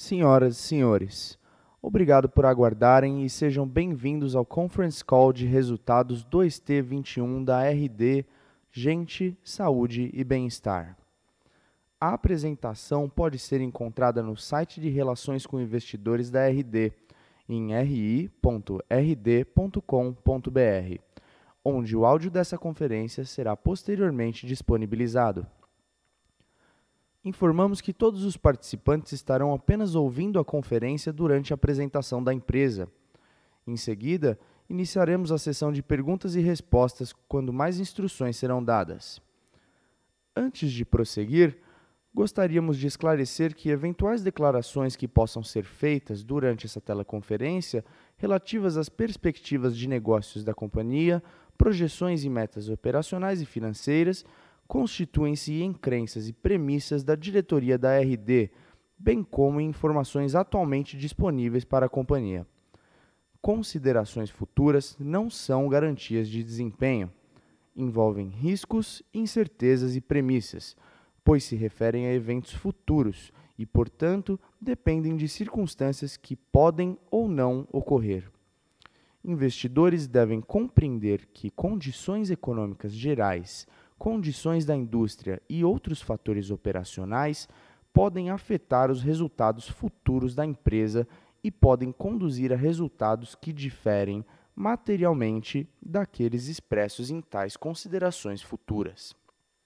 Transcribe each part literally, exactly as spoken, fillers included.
Senhoras e senhores, obrigado por aguardarem e sejam bem-vindos ao Conference Call de resultados dois T vinte e um da R D Gente, Saúde e Bem-Estar. A apresentação pode ser encontrada no site de Relações com Investidores da R D, em r i ponto r d ponto com ponto b r, onde o áudio dessa conferência será posteriormente disponibilizado. Informamos que todos os participantes estarão apenas ouvindo a conferência durante a apresentação da empresa. Em seguida, iniciaremos a sessão de perguntas e respostas quando mais instruções serão dadas. Antes de prosseguir, gostaríamos de esclarecer que eventuais declarações que possam ser feitas durante essa teleconferência relativas às perspectivas de negócios da companhia, projeções e metas operacionais e financeiras constituem-se em crenças e premissas da diretoria da R D, bem como em informações atualmente disponíveis para a companhia. Considerações futuras não são garantias de desempenho. Envolvem riscos, incertezas e premissas, pois se referem a eventos futuros e, portanto, dependem de circunstâncias que podem ou não ocorrer. Investidores devem compreender que condições econômicas gerais, condições da indústria e outros fatores operacionais podem afetar os resultados futuros da empresa e podem conduzir a resultados que diferem materialmente daqueles expressos em tais considerações futuras.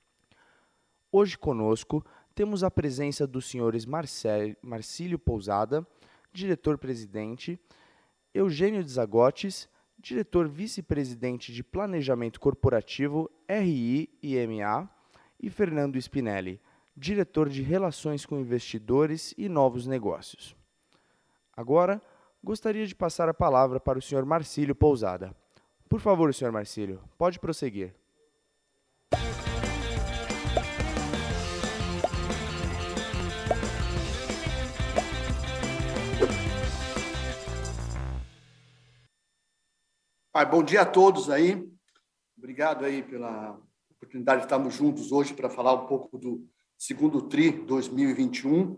Hoje conosco temos a presença dos senhores Marcel, Marcílio Pousada, diretor-presidente, Eugênio Desagotes, diretor vice-presidente de Planejamento Corporativo, R I e M A, e Fernando Spinelli, diretor de Relações com Investidores e Novos Negócios. Agora, gostaria de passar a palavra para o senhor Marcílio Pousada. Por favor, senhor Marcílio, pode prosseguir. Ah, bom dia a todos aí. Obrigado aí pela oportunidade de estarmos juntos hoje para falar um pouco do segundo TRI dois mil e vinte e um.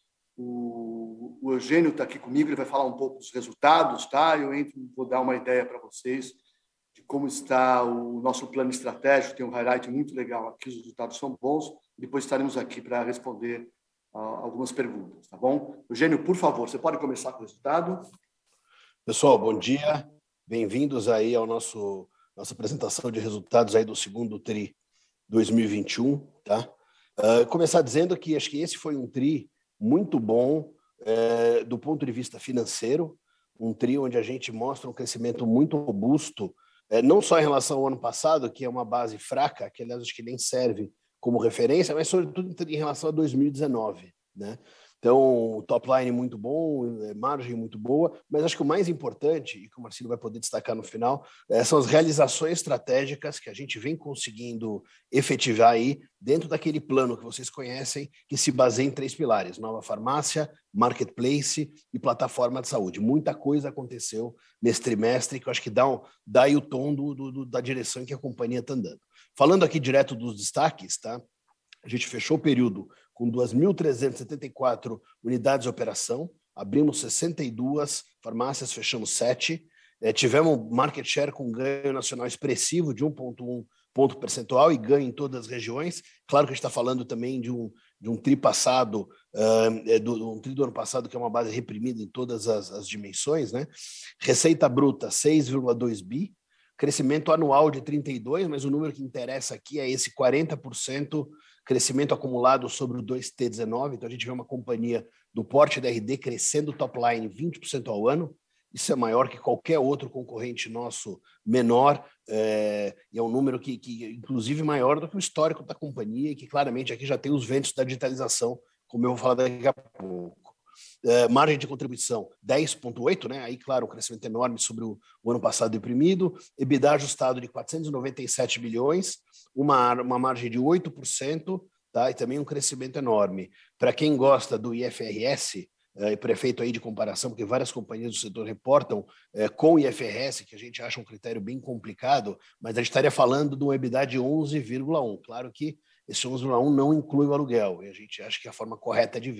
O, o Eugênio está aqui comigo, ele vai falar um pouco dos resultados, tá? Eu entro, vou dar uma ideia para vocês de como está o nosso plano estratégico. Tem um highlight muito legal aqui, os resultados são bons. Depois estaremos aqui para responder uh, algumas perguntas, tá bom? Eugênio, por favor, você pode começar com o resultado? Pessoal, bom dia. Bem-vindos aí ao nosso nossa apresentação de resultados aí do segundo TRI dois mil e vinte e um, tá? Uh, começar dizendo que acho que esse foi um TRI muito bom uh, do ponto de vista financeiro, um TRI onde a gente mostra um crescimento muito robusto, uh, não só em relação ao ano passado, que é uma base fraca, que aliás acho que nem serve como referência, mas sobretudo em relação a dois mil e dezenove, né? Então, top line muito bom, margem muito boa, mas acho que o mais importante, e que o Marcílio vai poder destacar no final, são as realizações estratégicas que a gente vem conseguindo efetivar aí dentro daquele plano que vocês conhecem, que se baseia em três pilares: nova farmácia, marketplace e plataforma de saúde. Muita coisa aconteceu nesse trimestre que eu acho que dá, um, dá aí o tom do, do, da direção em que a companhia está andando. Falando aqui direto dos destaques, tá? A gente fechou o período com duas mil trezentas e setenta e quatro unidades de operação, abrimos sessenta e duas farmácias, fechamos sete, é, tivemos market share com ganho nacional expressivo de um vírgula um ponto percentual e ganho em todas as regiões. Claro que a gente está falando também de um, de um tri passado, uh, do, um tri do ano passado, que é uma base reprimida em todas as, as dimensões, né? Receita bruta, seis vírgula dois bi, crescimento anual de trinta e dois por cento, mas o número que interessa aqui é esse quarenta por cento crescimento acumulado sobre o dois T dezenove. Então, a gente vê uma companhia do porte da R D crescendo top line vinte por cento ao ano. Isso é maior que qualquer outro concorrente nosso menor, é, e é um número que, que, inclusive, maior do que o histórico da companhia, e que claramente aqui já tem os ventos da digitalização, como eu vou falar daqui a pouco. Uh, margem de contribuição dez vírgula oito, né? Aí, claro, um crescimento enorme sobre o, o ano passado deprimido. EBITDA ajustado de quatrocentos e noventa e sete milhões, uma, uma margem de oito por cento, tá? E também um crescimento enorme. Para quem gosta do I F R S, uh, e prefeito aí de comparação, porque várias companhias do setor reportam uh, com o I F R S, que a gente acha um critério bem complicado, mas a gente estaria falando de um EBITDA de onze vírgula um. Claro que esse onze vírgula um não inclui o aluguel, e a gente acha que a forma correta de ver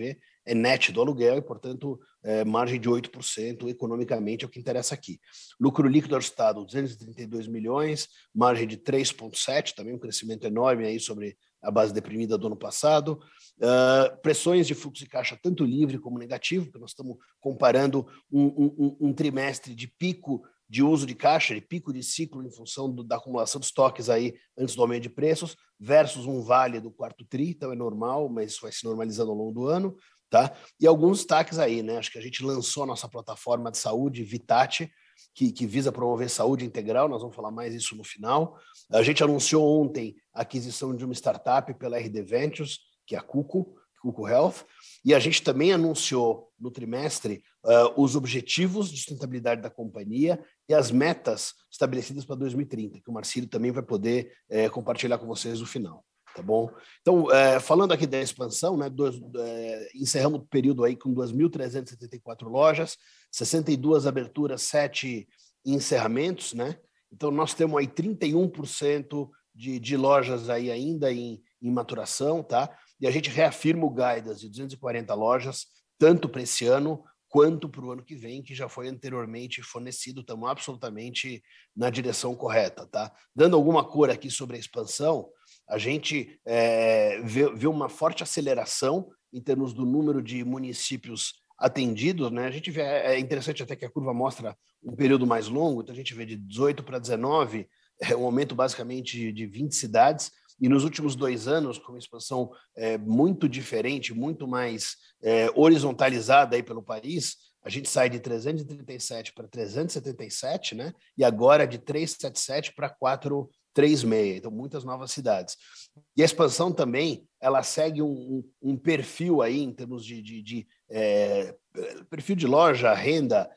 é net do aluguel e, portanto, é, margem de oito por cento economicamente é o que interessa aqui. Lucro líquido ajustado, duzentos e trinta e dois milhões, margem de três vírgula sete, também um crescimento enorme aí sobre a base deprimida do ano passado. Uh, pressões de fluxo de caixa tanto livre como negativo, porque nós estamos comparando um, um, um trimestre de pico de uso de caixa, de pico de ciclo em função do, da acumulação de estoques aí antes do aumento de preços, versus um vale do quarto tri, então é normal, mas isso vai se normalizando ao longo do ano, tá? E alguns destaques aí, né? Acho que a gente lançou a nossa plataforma de saúde, Vitate, que, que visa promover saúde integral, nós vamos falar mais isso no final. A gente anunciou ontem a aquisição de uma startup pela R D Ventures, que é a Cuco, Cuco Health, e a gente também anunciou no trimestre uh, os objetivos de sustentabilidade da companhia e as metas estabelecidas para dois mil e trinta, que o Marcílio também vai poder uh, compartilhar com vocês no final, tá bom? Então, uh, falando aqui da expansão, né, dois, uh, encerramos o período aí com duas mil trezentas e setenta e quatro lojas, sessenta e duas aberturas, sete encerramentos, né? Então, nós temos aí trinta e um por cento de, de lojas aí ainda em, em maturação, tá? E a gente reafirma o guidance de duzentas e quarenta lojas, tanto para esse ano quanto para o ano que vem, que já foi anteriormente fornecido. Estamos absolutamente na direção correta, tá? Dando alguma cor aqui sobre a expansão, a gente é, vê, vê uma forte aceleração em termos do número de municípios atendidos, né? A gente vê, é interessante até que a curva mostra um período mais longo, então a gente vê de dezoito para dezenove, é um aumento basicamente de vinte cidades, e nos últimos dois anos, com uma expansão é, muito diferente, muito mais é, horizontalizada aí pelo país, a gente sai de trezentos e trinta e sete para trezentos e setenta e sete, né? E agora de trezentos e setenta e sete para quatrocentos e trinta e seis, então muitas novas cidades. E a expansão também, ela segue um, um, um perfil aí em termos de, de, de é, perfil de loja, renda,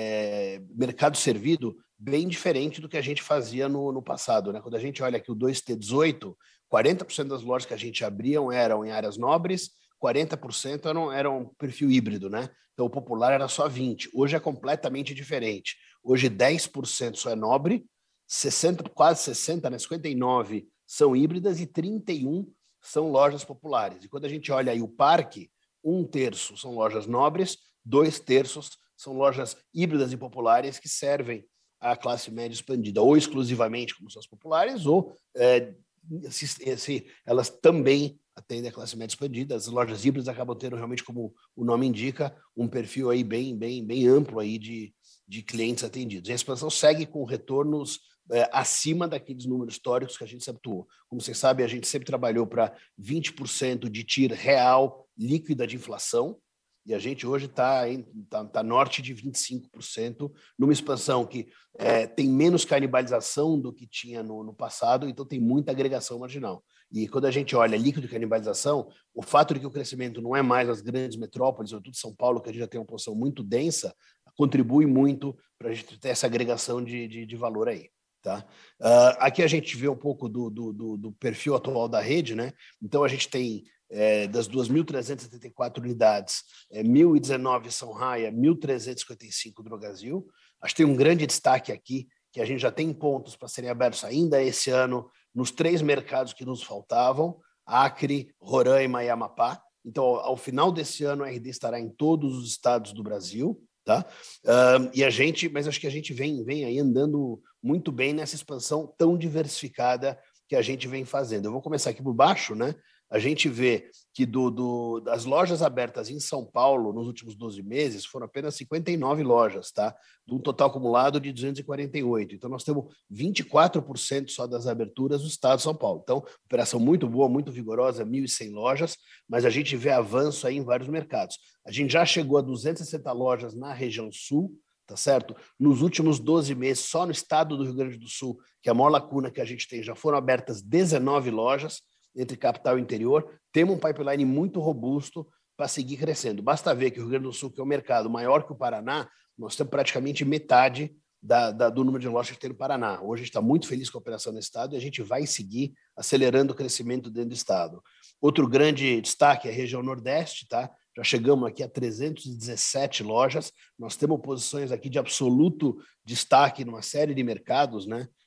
é, mercado servido, bem diferente do que a gente fazia no, no passado, né? Quando a gente olha aqui o dois T dezoito, quarenta por cento das lojas que a gente abriam eram em áreas nobres, quarenta por cento eram, eram perfil híbrido, né? Então o popular era só vinte por cento. Hoje é completamente diferente. Hoje dez por cento só é nobre, sessenta, quase sessenta, né? cinquenta e nove por cento são híbridas e trinta e um por cento são lojas populares. E quando a gente olha aí o parque, um terço são lojas nobres, dois terços são lojas híbridas e populares que servem à classe média expandida, ou exclusivamente como são as populares, ou é, se, se, elas também atendem a classe média expandida. As lojas híbridas acabam tendo realmente, como o nome indica, um perfil aí bem, bem, bem amplo aí de, de clientes atendidos. E a expansão segue com retornos é, acima daqueles números históricos que a gente sempre atuou. Como vocês sabem, a gente sempre trabalhou para vinte por cento de T I R real líquida de inflação, e a gente hoje está tá, tá norte de vinte e cinco por cento, numa expansão que é, tem menos canibalização do que tinha no, no passado, então tem muita agregação marginal. E quando a gente olha líquido de canibalização, o fato de que o crescimento não é mais nas grandes metrópoles, sobretudo São Paulo, que a gente já tem uma posição muito densa, contribui muito para a gente ter essa agregação de, de, de valor aí. Tá? Uh, aqui a gente vê um pouco do, do, do, do perfil atual da rede, né? Então a gente tem É, das duas mil trezentas e setenta e quatro unidades, é, mil e dezenove São Raia, mil trezentos e cinquenta e cinco Drogasil. Acho que tem um grande destaque aqui, que a gente já tem pontos para serem abertos ainda esse ano nos três mercados que nos faltavam, Acre, Roraima e Amapá. Então, ao, ao final desse ano, a R D estará em todos os estados do Brasil, tá? Uh, e a gente, mas acho que a gente vem, vem aí andando muito bem nessa expansão tão diversificada que a gente vem fazendo. Eu vou começar aqui por baixo, né? A gente vê que do, do, das lojas abertas em São Paulo nos últimos doze meses foram apenas cinquenta e nove lojas, tá? De um total acumulado de duzentos e quarenta e oito. Então, nós temos vinte e quatro por cento só das aberturas do estado de São Paulo. Então, operação muito boa, muito vigorosa, mil e cem lojas, mas a gente vê avanço aí em vários mercados. A gente já chegou a duzentas e sessenta lojas na região sul, tá certo? Nos últimos doze meses, só no estado do Rio Grande do Sul, que é a maior lacuna que a gente tem, já foram abertas dezenove lojas, entre capital e interior. Temos um pipeline muito robusto para seguir crescendo. Basta ver que o Rio Grande do Sul, que é um mercado maior que o Paraná, nós temos praticamente metade da, da, do número de lojas que tem no Paraná. Hoje a gente está muito feliz com a operação no estado e a gente vai seguir acelerando o crescimento dentro do estado. Outro grande destaque é a região Nordeste, tá? Já chegamos aqui a trezentas e dezessete lojas. Nós temos posições aqui de absoluto destaque numa série de mercados, né?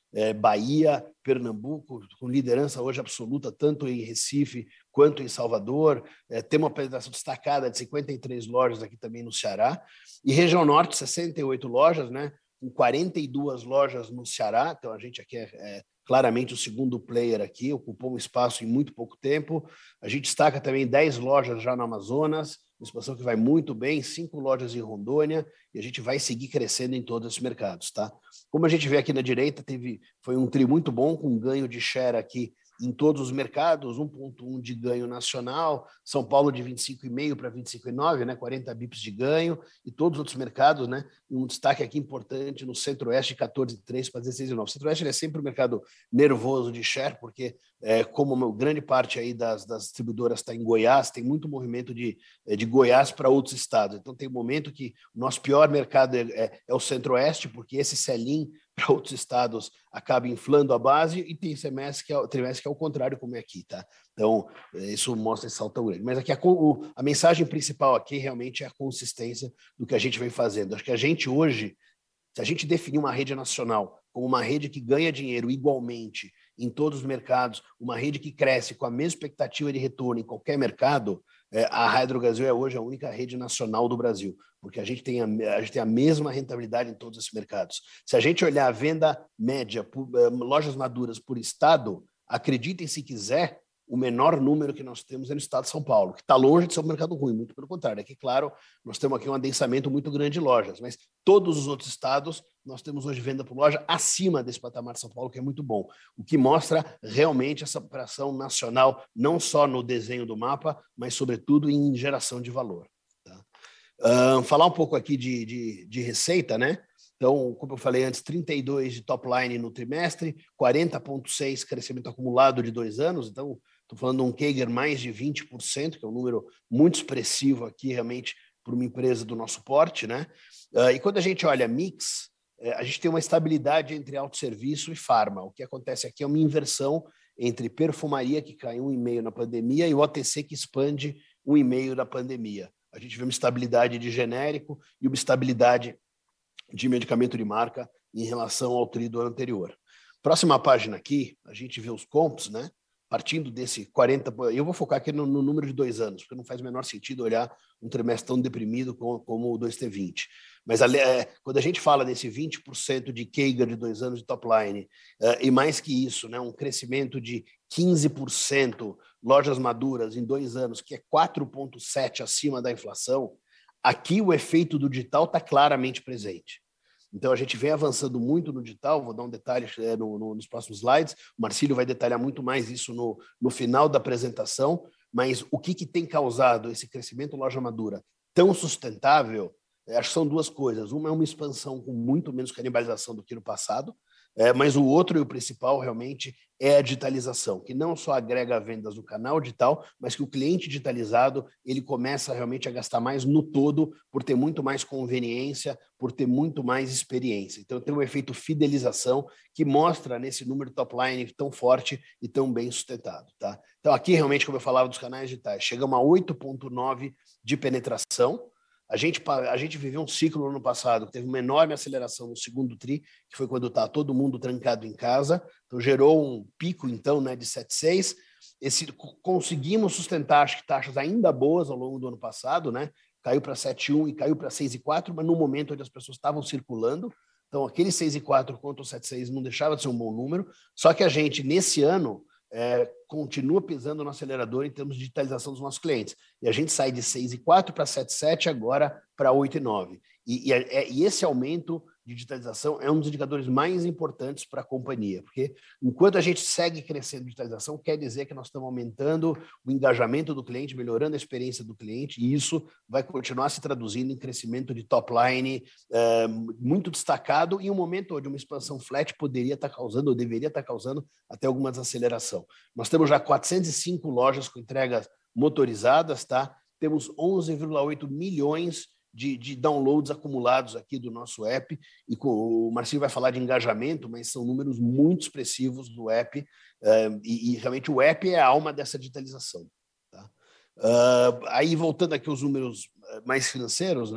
é, Bahia, Pernambuco, com liderança hoje absoluta, tanto em Recife quanto em Salvador. É, tem uma penetração destacada de cinquenta e três lojas aqui também no Ceará. E região norte, sessenta e oito lojas, né? Com quarenta e duas lojas no Ceará. Então, a gente aqui é, é claramente o segundo player aqui, ocupou um espaço em muito pouco tempo. A gente destaca também dez lojas já no Amazonas, uma expansão que vai muito bem, cinco lojas em Rondônia, e a gente vai seguir crescendo em todos esses mercados, tá? Como a gente vê aqui na direita, teve, foi um tri muito bom, com ganho de share aqui em todos os mercados, um vírgula um de ganho nacional, São Paulo de vinte e cinco vírgula cinco para vinte e cinco vírgula nove, né, quarenta bips de ganho, e todos os outros mercados, né, um destaque aqui importante no Centro-Oeste, quatorze vírgula três para dezesseis vírgula nove. O Centro-Oeste é sempre um mercado nervoso de share, porque é, como uma grande parte aí das, das distribuidoras está em Goiás, tem muito movimento de, de Goiás para outros estados. Então tem um momento que o nosso pior mercado é, é, é o Centro-Oeste, porque esse sell-in para outros estados acaba inflando a base, e tem semestre que é, trimestre que é o contrário, como é aqui, tá? Então, isso mostra esse salto tão grande. Mas aqui a, a mensagem principal aqui realmente é a consistência do que a gente vem fazendo. Acho que a gente hoje, se a gente definir uma rede nacional como uma rede que ganha dinheiro igualmente em todos os mercados, uma rede que cresce com a mesma expectativa de retorno em qualquer mercado, a Hydrogasil é hoje a única rede nacional do Brasil, porque a gente tem a, a, gente tem a mesma rentabilidade em todos esses mercados. Se a gente olhar a venda média, por, uh, lojas maduras por estado, acreditem se quiser, o menor número que nós temos é no estado de São Paulo, que está longe de ser um mercado ruim, muito pelo contrário. Aqui, claro, nós temos aqui um adensamento muito grande de lojas, mas todos os outros estados, nós temos hoje venda por loja acima desse patamar de São Paulo, que é muito bom, o que mostra realmente essa operação nacional, não só no desenho do mapa, mas, sobretudo, em geração de valor. Tá? Uh, falar um pouco aqui de, de, de receita, né? Então, como eu falei antes, trinta e dois de top line no trimestre, quarenta vírgula seis crescimento acumulado de dois anos, então estou falando de um C A G R mais de vinte por cento, que é um número muito expressivo aqui realmente para uma empresa do nosso porte, né? Uh, e quando a gente olha mix, eh, a gente tem uma estabilidade entre autosserviço e farma. O que acontece aqui é uma inversão entre perfumaria, que caiu um vírgula cinco na pandemia, e o O T C, que expande um vírgula cinco na pandemia. A gente vê uma estabilidade de genérico e uma estabilidade de medicamento de marca em relação ao tri do ano anterior. Próxima página aqui, a gente vê os comps, né? Partindo desse quarenta... Eu vou focar aqui no, no número de dois anos, porque não faz o menor sentido olhar um trimestre tão deprimido como, como o dois T vinte. Mas é, quando a gente fala desse vinte por cento de C A G R de dois anos de top line, é, e mais que isso, né, um crescimento de quinze por cento lojas maduras em dois anos, que é quatro vírgula sete por cento acima da inflação, aqui o efeito do digital está claramente presente. Então, a gente vem avançando muito no digital, vou dar um detalhe é, no, no, nos próximos slides, o Marcílio vai detalhar muito mais isso no, no final da apresentação, mas o que, que tem causado esse crescimento loja madura tão sustentável, é, acho que são duas coisas. Uma é uma expansão com muito menos canibalização do que no passado, é, mas o outro e o principal realmente é a digitalização, que não só agrega vendas no canal digital, mas que o cliente digitalizado ele começa realmente a gastar mais no todo por ter muito mais conveniência, por ter muito mais experiência. Então tem um efeito fidelização que mostra nesse número top line tão forte e tão bem sustentado. Tá? Então aqui realmente, como eu falava dos canais digitais, chegamos a oito vírgula nove de penetração. A gente, a gente viveu um ciclo no ano passado que teve uma enorme aceleração no segundo tri, que foi quando está todo mundo trancado em casa. Então, gerou um pico, então, né, de sete vírgula seis. Esse, conseguimos sustentar, acho que taxas ainda boas ao longo do ano passado, né? Caiu para sete vírgula um e caiu para seis vírgula quatro, mas no momento onde as pessoas estavam circulando. Então, aquele seis vírgula quatro contra o sete vírgula seis não deixava de ser um bom número. Só que a gente, nesse ano, É, continua pisando no acelerador em termos de digitalização dos nossos clientes. E a gente sai de seis vírgula quatro para sete vírgula sete agora para oito vírgula nove. E, e, é, e esse aumento de digitalização é um dos indicadores mais importantes para a companhia, porque enquanto a gente segue crescendo digitalização, quer dizer que nós estamos aumentando o engajamento do cliente, melhorando a experiência do cliente, e isso vai continuar se traduzindo em crescimento de top line é, muito destacado, em um momento onde uma expansão flat poderia estar causando, ou deveria estar causando, até alguma desaceleração. Nós temos já quatrocentas e cinco lojas com entregas motorizadas, tá? Temos onze vírgula oito milhões De, de downloads acumulados aqui do nosso app, e com, o Marcílio vai falar de engajamento, mas são números muito expressivos do app, uh, e, e realmente o app é a alma dessa digitalização. Tá? Uh, aí, voltando aqui aos números mais financeiros, né?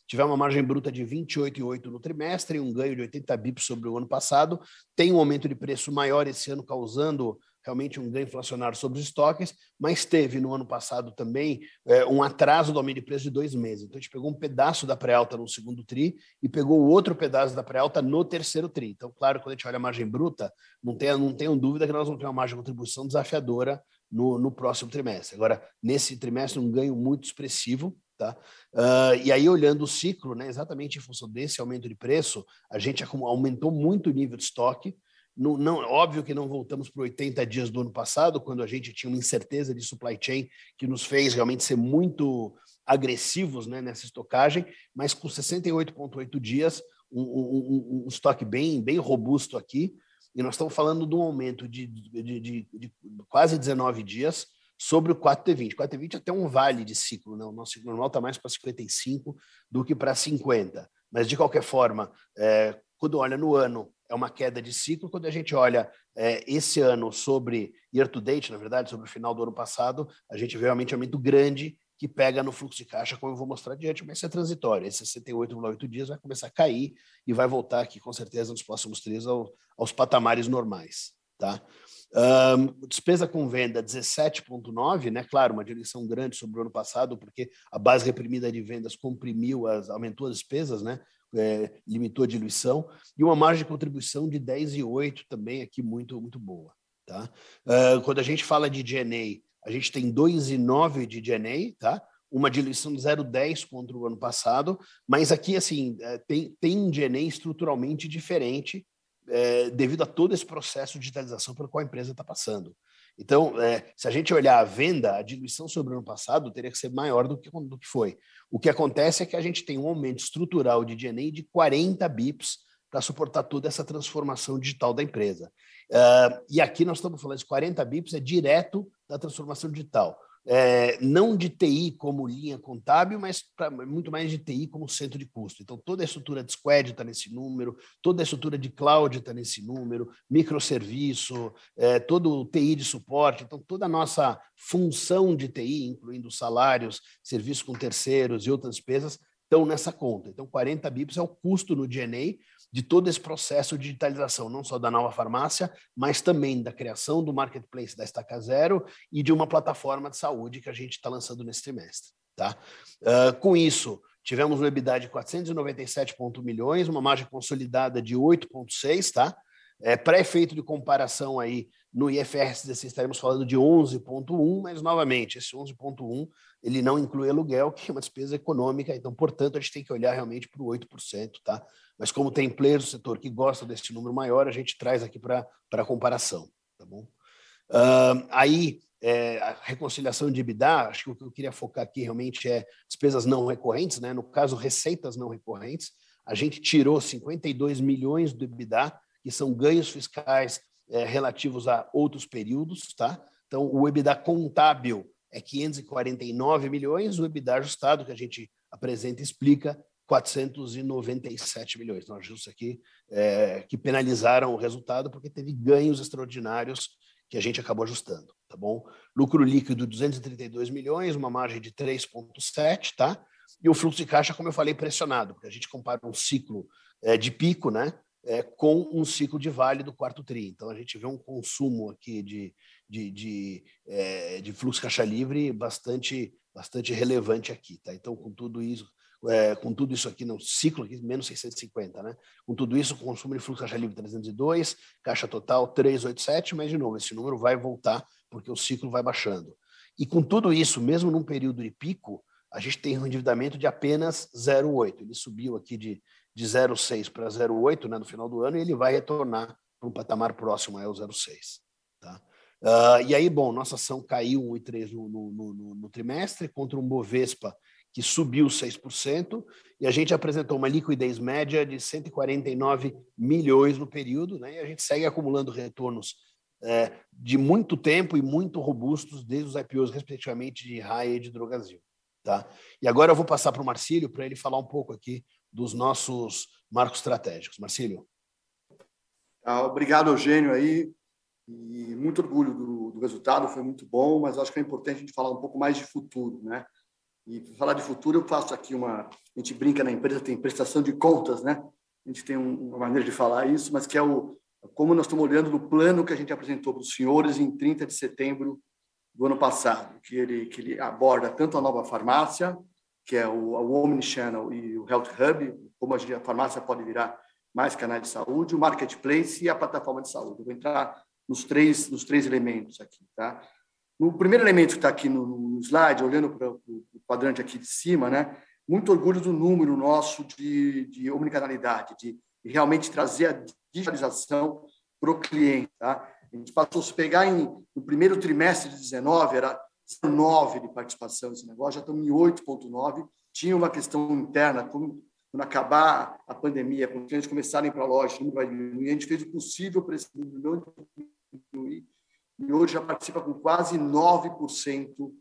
tivemos uma margem bruta de vinte e oito vírgula oito no trimestre, um ganho de oitenta bips sobre o ano passado, tem um aumento de preço maior esse ano, causando realmente um ganho inflacionário sobre os estoques, mas teve no ano passado também é, um atraso do aumento de preço de dois meses. Então, a gente pegou um pedaço da pré-alta no segundo tri e pegou o outro pedaço da pré-alta no terceiro tri. Então, claro, quando a gente olha a margem bruta, não tenham não tenham dúvida que nós vamos ter uma margem de contribuição desafiadora no, no próximo trimestre. Agora, nesse trimestre, um ganho muito expressivo. Tá? Uh, e aí, olhando o ciclo, né, exatamente em função desse aumento de preço, a gente aumentou muito o nível de estoque. Não, não, óbvio que não voltamos para oitenta dias do ano passado, quando a gente tinha uma incerteza de supply chain que nos fez realmente ser muito agressivos, né, nessa estocagem, mas com sessenta e oito vírgula oito dias, um, um, um estoque bem, bem robusto aqui, e nós estamos falando de um aumento de, de, de, de, de quase dezenove dias sobre o quatro T vinte. O quatro T vinte é até um vale de ciclo, né? O nosso ciclo normal está mais para cinquenta e cinco do que para cinquenta, mas de qualquer forma, é, quando olha no ano, é uma queda de ciclo. Quando a gente olha é, esse ano sobre year to date, na verdade, sobre o final do ano passado, a gente vê realmente um aumento grande que pega no fluxo de caixa, como eu vou mostrar adiante, mas isso é transitório. Esse sessenta e oito vírgula oito dias vai começar a cair e vai voltar aqui, com certeza, nos próximos três ao, aos patamares normais. Tá? Um, despesa com venda dezessete vírgula nove, né? Claro, uma diluição grande sobre o ano passado, porque a base reprimida de vendas comprimiu, as, aumentou as despesas, né? É, limitou a diluição, e uma margem de contribuição de dez vírgula oito também aqui muito, muito boa. Tá? Uh, quando a gente fala de G N A, a gente tem dois vírgula nove de G N A, tá? Uma diluição de zero vírgula dez contra o ano passado, mas aqui assim tem, tem um G N A estruturalmente diferente, É, devido a todo esse processo de digitalização pelo qual a empresa está passando. Então, é, se a gente olhar a venda, a diluição sobre o ano passado teria que ser maior do que, do que foi. O que acontece é que a gente tem um aumento estrutural de G N A de quarenta bips para suportar toda essa transformação digital da empresa. Uh, e aqui nós estamos falando de quarenta bips, é direto da transformação digital. É, não de T I como linha contábil, mas pra, muito mais de T I como centro de custo. Então, toda a estrutura de squad está nesse número, toda a estrutura de cloud está nesse número, microserviço, é, todo o T I de suporte. Então, toda a nossa função de T I, incluindo salários, serviços com terceiros e outras despesas, estão nessa conta. Então, quarenta bips é o custo no G N A de todo esse processo de digitalização, não só da nova farmácia, mas também da criação do marketplace da Estaca Zero e de uma plataforma de saúde que a gente está lançando nesse trimestre. Tá? Uh, com isso, tivemos um EBITDA de quatrocentos e noventa e sete vírgula um milhões, uma margem consolidada de oito vírgula seis, tá? É, para efeito de comparação aí, no I F R S dezesseis estaremos falando de onze vírgula um, mas, novamente, esse onze vírgula um ele não inclui aluguel, que é uma despesa econômica, então, portanto, a gente tem que olhar realmente para o oito por cento, tá? Mas como tem players do setor que gostam desse número maior, a gente traz aqui para a comparação, tá bom? Uh, aí, é, a reconciliação de EBITDA, acho que o que eu queria focar aqui realmente é despesas não recorrentes, né? No caso, receitas não recorrentes, a gente tirou cinquenta e dois milhões do EBITDA, que são ganhos fiscais é, relativos a outros períodos, tá? Então, o EBITDA contábil é quinhentos e quarenta e nove milhões, o EBITDA ajustado, que a gente apresenta e explica, quatrocentos e noventa e sete milhões. Então, ajustes aqui é, que penalizaram o resultado, porque teve ganhos extraordinários que a gente acabou ajustando, tá bom? Lucro líquido, duzentos e trinta e dois milhões, uma margem de três vírgula sete, tá? E o fluxo de caixa, como eu falei, pressionado, porque a gente compara um ciclo é, de pico, né? É, com um ciclo de vale do quarto tri. Então, a gente vê um consumo aqui de, de, de, é, de fluxo caixa livre bastante, bastante relevante aqui. Tá? Então, com tudo isso, é, com tudo isso aqui, no ciclo aqui, menos seiscentos e cinquenta, né? Com tudo isso, consumo de fluxo caixa livre trezentos e dois, caixa total trezentos e oitenta e sete, mas, de novo, esse número vai voltar porque o ciclo vai baixando. E com tudo isso, mesmo num período de pico, a gente tem um endividamento de apenas zero vírgula oito. Ele subiu aqui de de zero vírgula seis para zero vírgula oito, né, no final do ano, e ele vai retornar para um patamar próximo ao zero vírgula seis. Tá? Uh, e aí, bom, nossa ação caiu um vírgula três no, no, no, no trimestre, contra um Bovespa que subiu seis por cento, e a gente apresentou uma liquidez média de cento e quarenta e nove milhões no período, né, e a gente segue acumulando retornos é, de muito tempo e muito robustos, desde os I P Os, respectivamente, de Raia e de Drogasil. Tá? E agora eu vou passar para o Marcílio para ele falar um pouco aqui dos nossos marcos estratégicos. Marcílio. Ah, obrigado, Eugênio, aí. E muito orgulho do, do resultado, foi muito bom, mas acho que é importante a gente falar um pouco mais de futuro, né? E para falar de futuro, eu faço aqui uma... A gente brinca na empresa, tem prestação de contas, né? A gente tem uma maneira de falar isso, mas que é o como nós estamos olhando no plano que a gente apresentou para os senhores em trinta de setembro do ano passado, que ele, que ele aborda tanto a nova farmácia, que é o, o Omnichannel e o Health Hub, como a, gente, a farmácia pode virar mais canais de saúde, o Marketplace e a plataforma de saúde. Eu vou entrar nos três, nos três elementos aqui. Tá? O primeiro elemento que está aqui no, no slide, olhando para o quadrante aqui de cima, né? Muito orgulho do número nosso de, de omnicanalidade, de, de realmente trazer a digitalização para o cliente. Tá? A gente passou a se pegar em, no primeiro trimestre de dezenove, era nove de participação nesse negócio, já estamos em oito vírgula nove. Tinha uma questão interna, quando, quando acabar a pandemia, quando os clientes começarem para a loja, o número vai diminuir, a gente fez o possível para esse número não diminuir, e hoje já participa com quase nove por cento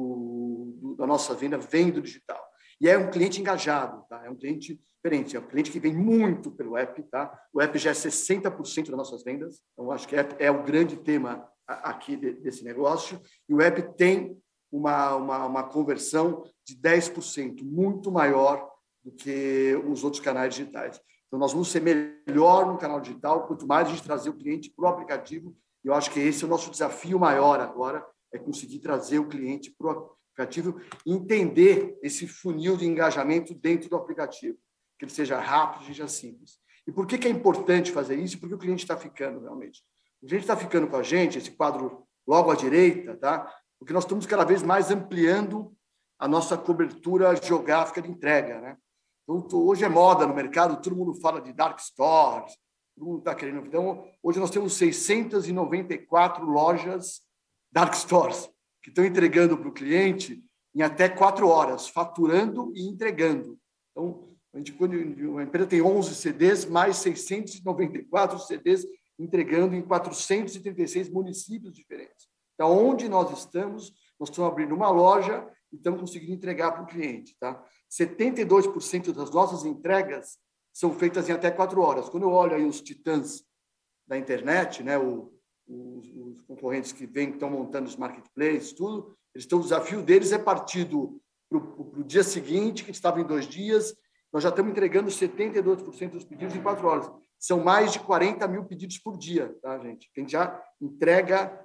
do, do, da nossa venda vem do digital. E é um cliente engajado, tá? É um cliente diferente, é um cliente que vem muito pelo app. Tá? O app já é sessenta por cento das nossas vendas, então acho que é, é o grande tema aqui desse negócio. E o app tem uma, uma, uma conversão de dez por cento, muito maior do que os outros canais digitais. Então, nós vamos ser melhor no canal digital, quanto mais a gente trazer o cliente para o aplicativo. E eu acho que esse é o nosso desafio maior agora, é conseguir trazer o cliente para o aplicativo e entender esse funil de engajamento dentro do aplicativo, que ele seja rápido e seja simples. E por que, que é importante fazer isso? Porque o cliente está ficando realmente. O cliente está ficando com a gente, esse quadro logo à direita, tá? Porque nós estamos cada vez mais ampliando a nossa cobertura geográfica de entrega, né? Então, hoje é moda no mercado, todo mundo fala de dark stores, todo mundo está querendo. Então, hoje nós temos seiscentas e noventa e quatro lojas dark stores, que estão entregando para o cliente em até quatro horas, faturando e entregando. Então, a gente, quando uma empresa tem onze C Ds, mais seiscentos e noventa e quatro C Ds entregando em quatrocentos e trinta e seis municípios diferentes. Então, onde nós estamos, nós estamos abrindo uma loja e estamos conseguindo entregar para o cliente. Tá? setenta e dois por cento das nossas entregas são feitas em até quatro horas. Quando eu olho aí os titãs da internet, né, o, os, os concorrentes que vêm, que estão montando os marketplaces, tudo, eles estão, o desafio deles é partir para o dia seguinte, que estava em dois dias, nós já estamos entregando setenta e dois por cento dos pedidos em quatro horas. São mais de quarenta mil pedidos por dia, tá, gente? Que a gente já entrega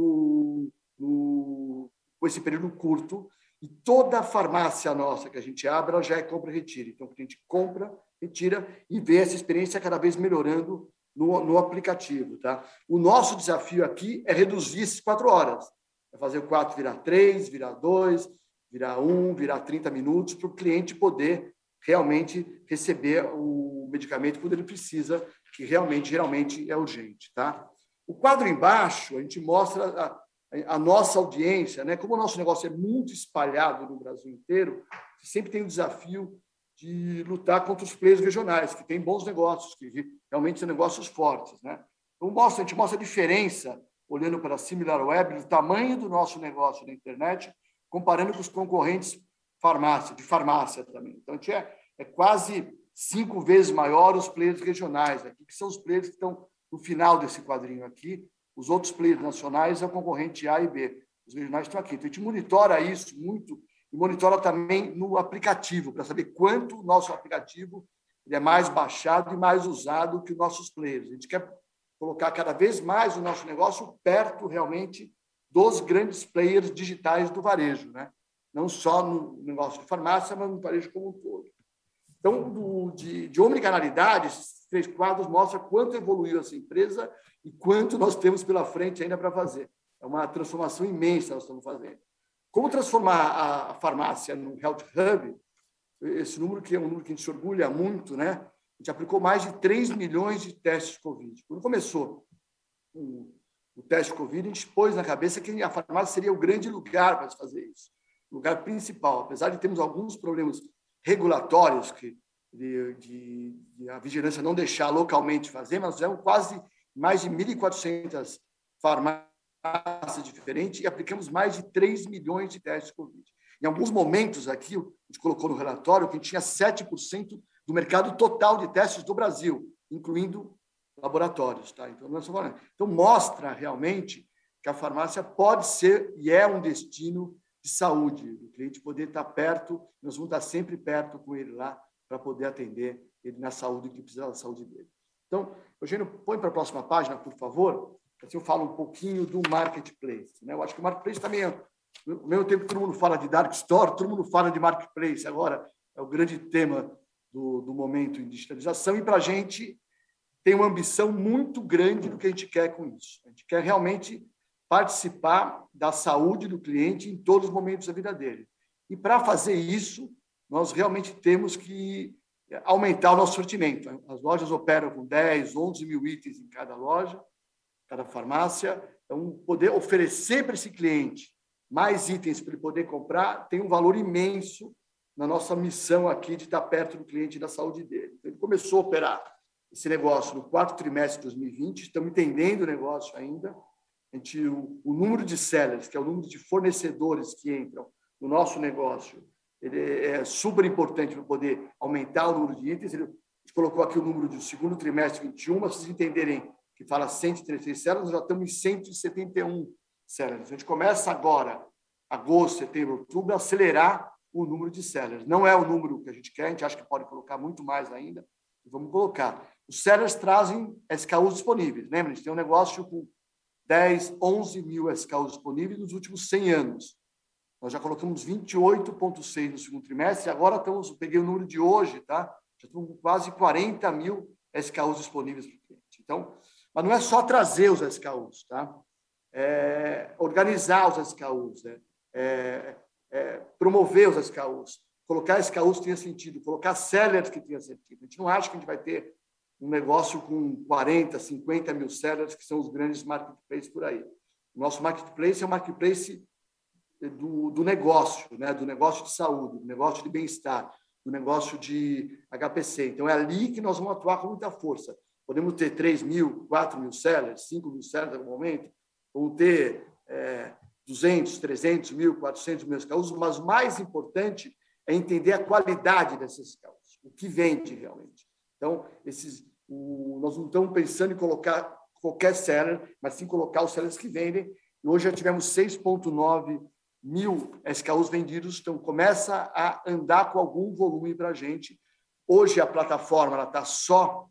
no, no, com esse período curto. E toda a farmácia nossa que a gente abre, ela já é compra e retira. Então, a gente compra, retira e vê essa experiência cada vez melhorando no, no aplicativo. Tá? O nosso desafio aqui é reduzir essas quatro horas. É fazer o quatro virar três, virar dois, virar um, virar trinta minutos, para o cliente poder realmente receber o medicamento quando ele precisa, que realmente, geralmente, é urgente. Tá? O quadro embaixo, a gente mostra a, a nossa audiência, né? Como o nosso negócio é muito espalhado no Brasil inteiro, sempre tem o desafio de lutar contra os players regionais, que têm bons negócios, que realmente são negócios fortes. Né? Então, mostra, a gente mostra a diferença, olhando para a SimilarWeb, do tamanho do nosso negócio na internet, comparando com os concorrentes farmácia, de farmácia também. Então, a gente é, é quase cinco vezes maior os players regionais, aqui, que são os players que estão no final desse quadrinho aqui. Os outros players nacionais é o concorrente A e B. Os regionais estão aqui. Então, a gente monitora isso muito e monitora também no aplicativo, para saber quanto o nosso aplicativo ele é mais baixado e mais usado que os nossos players. A gente quer colocar cada vez mais o nosso negócio perto, realmente, dos grandes players digitais do varejo, né? Não só no negócio de farmácia, mas no varejo como um todo. Então, do, de, de omnicanalidade, esses três quadros mostram quanto evoluiu essa empresa e quanto nós temos pela frente ainda para fazer. É uma transformação imensa que nós estamos fazendo. Como transformar a farmácia no Health Hub? Esse número, que é um número que a gente se orgulha muito, né? A gente aplicou mais de três milhões de testes de Covid. Quando começou o, o teste de Covid, a gente pôs na cabeça que a farmácia seria o grande lugar para se fazer isso. O lugar principal. Apesar de termos alguns problemas regulatórios que de, de, de a vigilância não deixar localmente fazer, mas nós fizemos quase mais de mil e quatrocentas farmácias diferentes e aplicamos mais de três milhões de testes de Covid. Em alguns momentos aqui, a gente colocou no relatório que a gente tinha sete por cento do mercado total de testes do Brasil, incluindo laboratórios. Tá? Então, nós então, mostra realmente que a farmácia pode ser e é um destino de saúde, o cliente poder estar perto, nós vamos estar sempre perto com ele lá para poder atender ele na saúde, que precisa da saúde dele. Então, Eugênio, põe para a próxima página, por favor, assim eu falo um pouquinho do marketplace. Né? Eu acho que o marketplace também, é, ao mesmo tempo que todo mundo fala de dark store, todo mundo fala de marketplace. Agora é o grande tema do, do momento em digitalização, e para a gente tem uma ambição muito grande do que a gente quer com isso. A gente quer realmente participar da saúde do cliente em todos os momentos da vida dele. E para fazer isso, nós realmente temos que aumentar o nosso sortimento. As lojas operam com dez, onze mil itens em cada loja, cada farmácia. Então, poder oferecer para esse cliente mais itens para ele poder comprar tem um valor imenso na nossa missão aqui de estar perto do cliente e da saúde dele. Então, ele começou a operar esse negócio no quarto trimestre de dois mil e vinte, estamos entendendo o negócio ainda. A gente, o, o número de sellers, que é o número de fornecedores que entram no nosso negócio, ele é super importante para poder aumentar o número de itens. Ele, a gente colocou aqui o número do segundo trimestre de vinte e um, mas vocês entenderem que fala cento e trinta e seis sellers, nós já estamos em cento e setenta e um sellers. A gente começa agora, agosto, setembro, outubro, a acelerar o número de sellers. Não é o número que a gente quer, a gente acha que pode colocar muito mais ainda, e vamos colocar. Os sellers trazem S K Us disponíveis. Lembra? A gente tem um negócio com dez, onze mil S K Us disponíveis nos últimos cem anos. Nós já colocamos vinte e oito vírgula seis no segundo trimestre, e agora estamos, peguei o número de hoje, tá? Já estamos com quase quarenta mil S K Us disponíveis para o cliente. Então, mas não é só trazer os S K Us, tá? É organizar os S K Us, né? é, é promover os S K Us, colocar S K Us que tenha sentido, colocar sellers que tenha sentido. A gente não acha que a gente vai ter um negócio com quarenta, cinquenta mil sellers, que são os grandes marketplaces por aí. O nosso marketplace é um marketplace do, do negócio, né? Do negócio de saúde, do negócio de bem-estar, do negócio de H P C. Então, é ali que nós vamos atuar com muita força. Podemos ter três mil, quatro mil sellers, cinco mil sellers no momento, vamos ter é, duzentos, trezentos mil, quatrocentos mil S K Us, mas o mais importante é entender a qualidade desses S K Us, o que vende realmente. Então, esses, o, nós não estamos pensando em colocar qualquer seller, mas sim colocar os sellers que vendem. E hoje já tivemos seis vírgula nove mil S K Us vendidos, então começa a andar com algum volume para a gente. Hoje a plataforma está só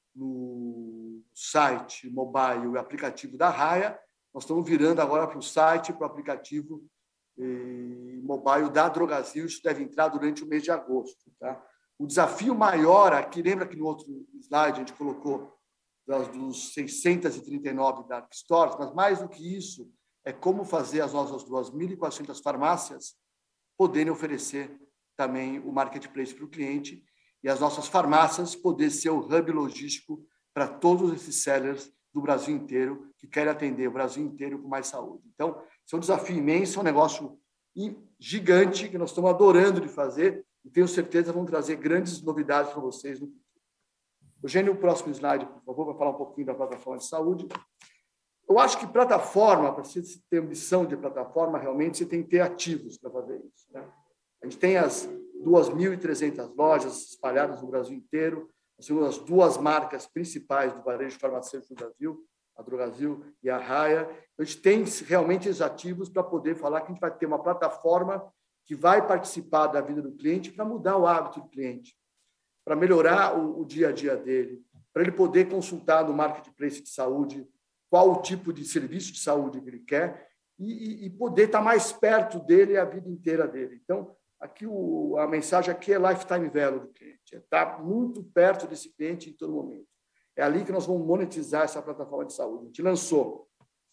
no site mobile e aplicativo da Raia. Nós estamos virando agora para o site, para o aplicativo eh, mobile da Drogasil. Isso deve entrar durante o mês de agosto. Tá? O desafio maior aqui, lembra que no outro slide a gente colocou das, dos seiscentos e trinta e nove dark stores, mas mais do que isso, é como fazer as nossas duas mil e quatrocentas farmácias poderem oferecer também o marketplace para o cliente e as nossas farmácias poder ser o hub logístico para todos esses sellers do Brasil inteiro que querem atender o Brasil inteiro com mais saúde. Então, isso é um desafio imenso, é um negócio gigante que nós estamos adorando de fazer e tenho certeza vão trazer grandes novidades para vocês no futuro. Eugênio, o próximo slide, por favor, vai falar um pouquinho da plataforma de saúde. Eu acho que plataforma, para você ter ambição de plataforma, realmente você tem que ter ativos para fazer isso. Né? A gente tem as duas mil e trezentas lojas espalhadas no Brasil inteiro, nós temos as duas marcas principais do varejo farmacêutico do Brasil, a Drogasil e a Raia. A gente tem realmente os ativos para poder falar que a gente vai ter uma plataforma que vai participar da vida do cliente para mudar o hábito do cliente, para melhorar o, o dia a dia dele, para ele poder consultar no marketplace de saúde qual o tipo de serviço de saúde que ele quer e, e poder estar mais perto dele a vida inteira dele. Então, aqui o, a mensagem aqui é lifetime value do cliente, é estar muito perto desse cliente em todo momento. É ali que nós vamos monetizar essa plataforma de saúde. A gente lançou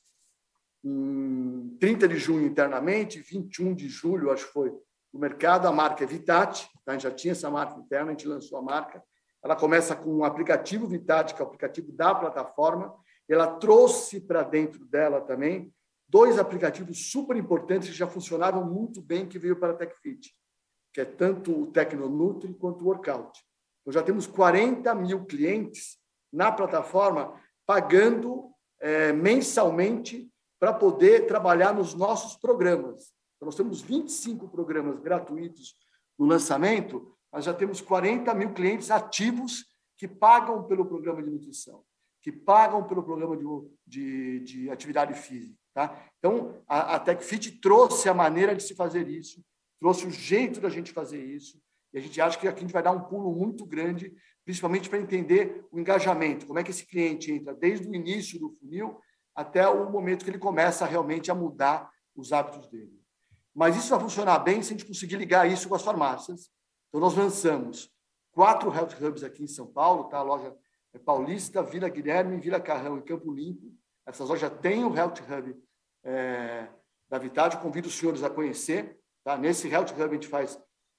em trinta de junho internamente, vinte e um de julho, acho que foi, no mercado, a marca é Vitat, tá? A gente já tinha essa marca interna, a gente lançou a marca. Ela começa com um aplicativo Vitat, que é o aplicativo da plataforma. Ela trouxe para dentro dela também dois aplicativos super importantes que já funcionavam muito bem, que veio para a TechFit, que é tanto o Tecnonutri quanto o Workout. Então, já temos quarenta mil clientes na plataforma pagando é, mensalmente para poder trabalhar nos nossos programas. Então, nós temos vinte e cinco programas gratuitos no lançamento, mas já temos quarenta mil clientes ativos que pagam pelo programa de nutrição, que pagam pelo programa de, de, de atividade física, Tá? Então, a, a TechFit trouxe a maneira de se fazer isso, trouxe o jeito da gente fazer isso, e a gente acha que aqui a gente vai dar um pulo muito grande, principalmente para entender o engajamento, como é que esse cliente entra desde o início do funil até o momento que ele começa realmente a mudar os hábitos dele. Mas isso vai funcionar bem se a gente conseguir ligar isso com as farmácias. Então, nós lançamos quatro Health Hubs aqui em São Paulo, tá? A loja é Paulista, Vila Guilherme, Vila Carrão e Campo Limpo. Essas lojas têm o Health Hub é, da Vitat. Convido os senhores a conhecer. Tá? Nesse Health Hub, a gente faz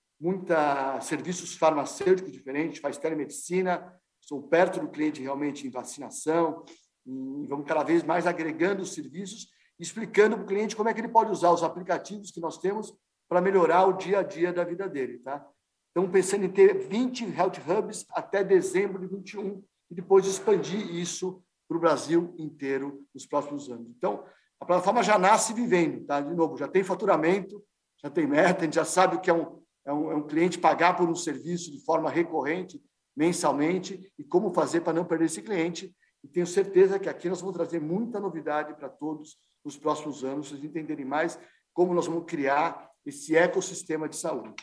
muita serviços farmacêuticos diferentes, faz telemedicina, estou perto do cliente realmente em vacinação, e vamos cada vez mais agregando os serviços, explicando para o cliente como é que ele pode usar os aplicativos que nós temos para melhorar o dia a dia da vida dele. Tá? Estamos pensando em ter vinte Health Hubs até dezembro de vinte e um e depois expandir isso para o Brasil inteiro nos próximos anos. Então, a plataforma já nasce vivendo, tá? De novo, já tem faturamento, já tem meta, a gente já sabe o que é um, é um, é um cliente pagar por um serviço de forma recorrente, mensalmente, e como fazer para não perder esse cliente. E tenho certeza que aqui nós vamos trazer muita novidade para todos nos próximos anos, para vocês entenderem mais como nós vamos criar esse ecossistema de saúde.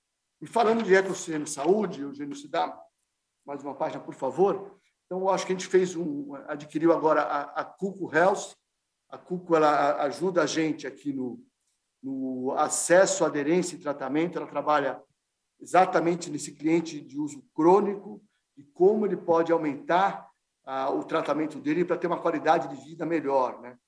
E falando de ecossistema de saúde, Eugênio, se dá mais uma página, por favor. Então, eu acho que a gente fez um, adquiriu agora a, a Cuco Health. A Cuco ela ajuda a gente aqui no, no acesso, aderência e tratamento. Ela trabalha exatamente nesse cliente de uso crônico e como ele pode aumentar ah, o tratamento dele para ter uma qualidade de vida melhor, né?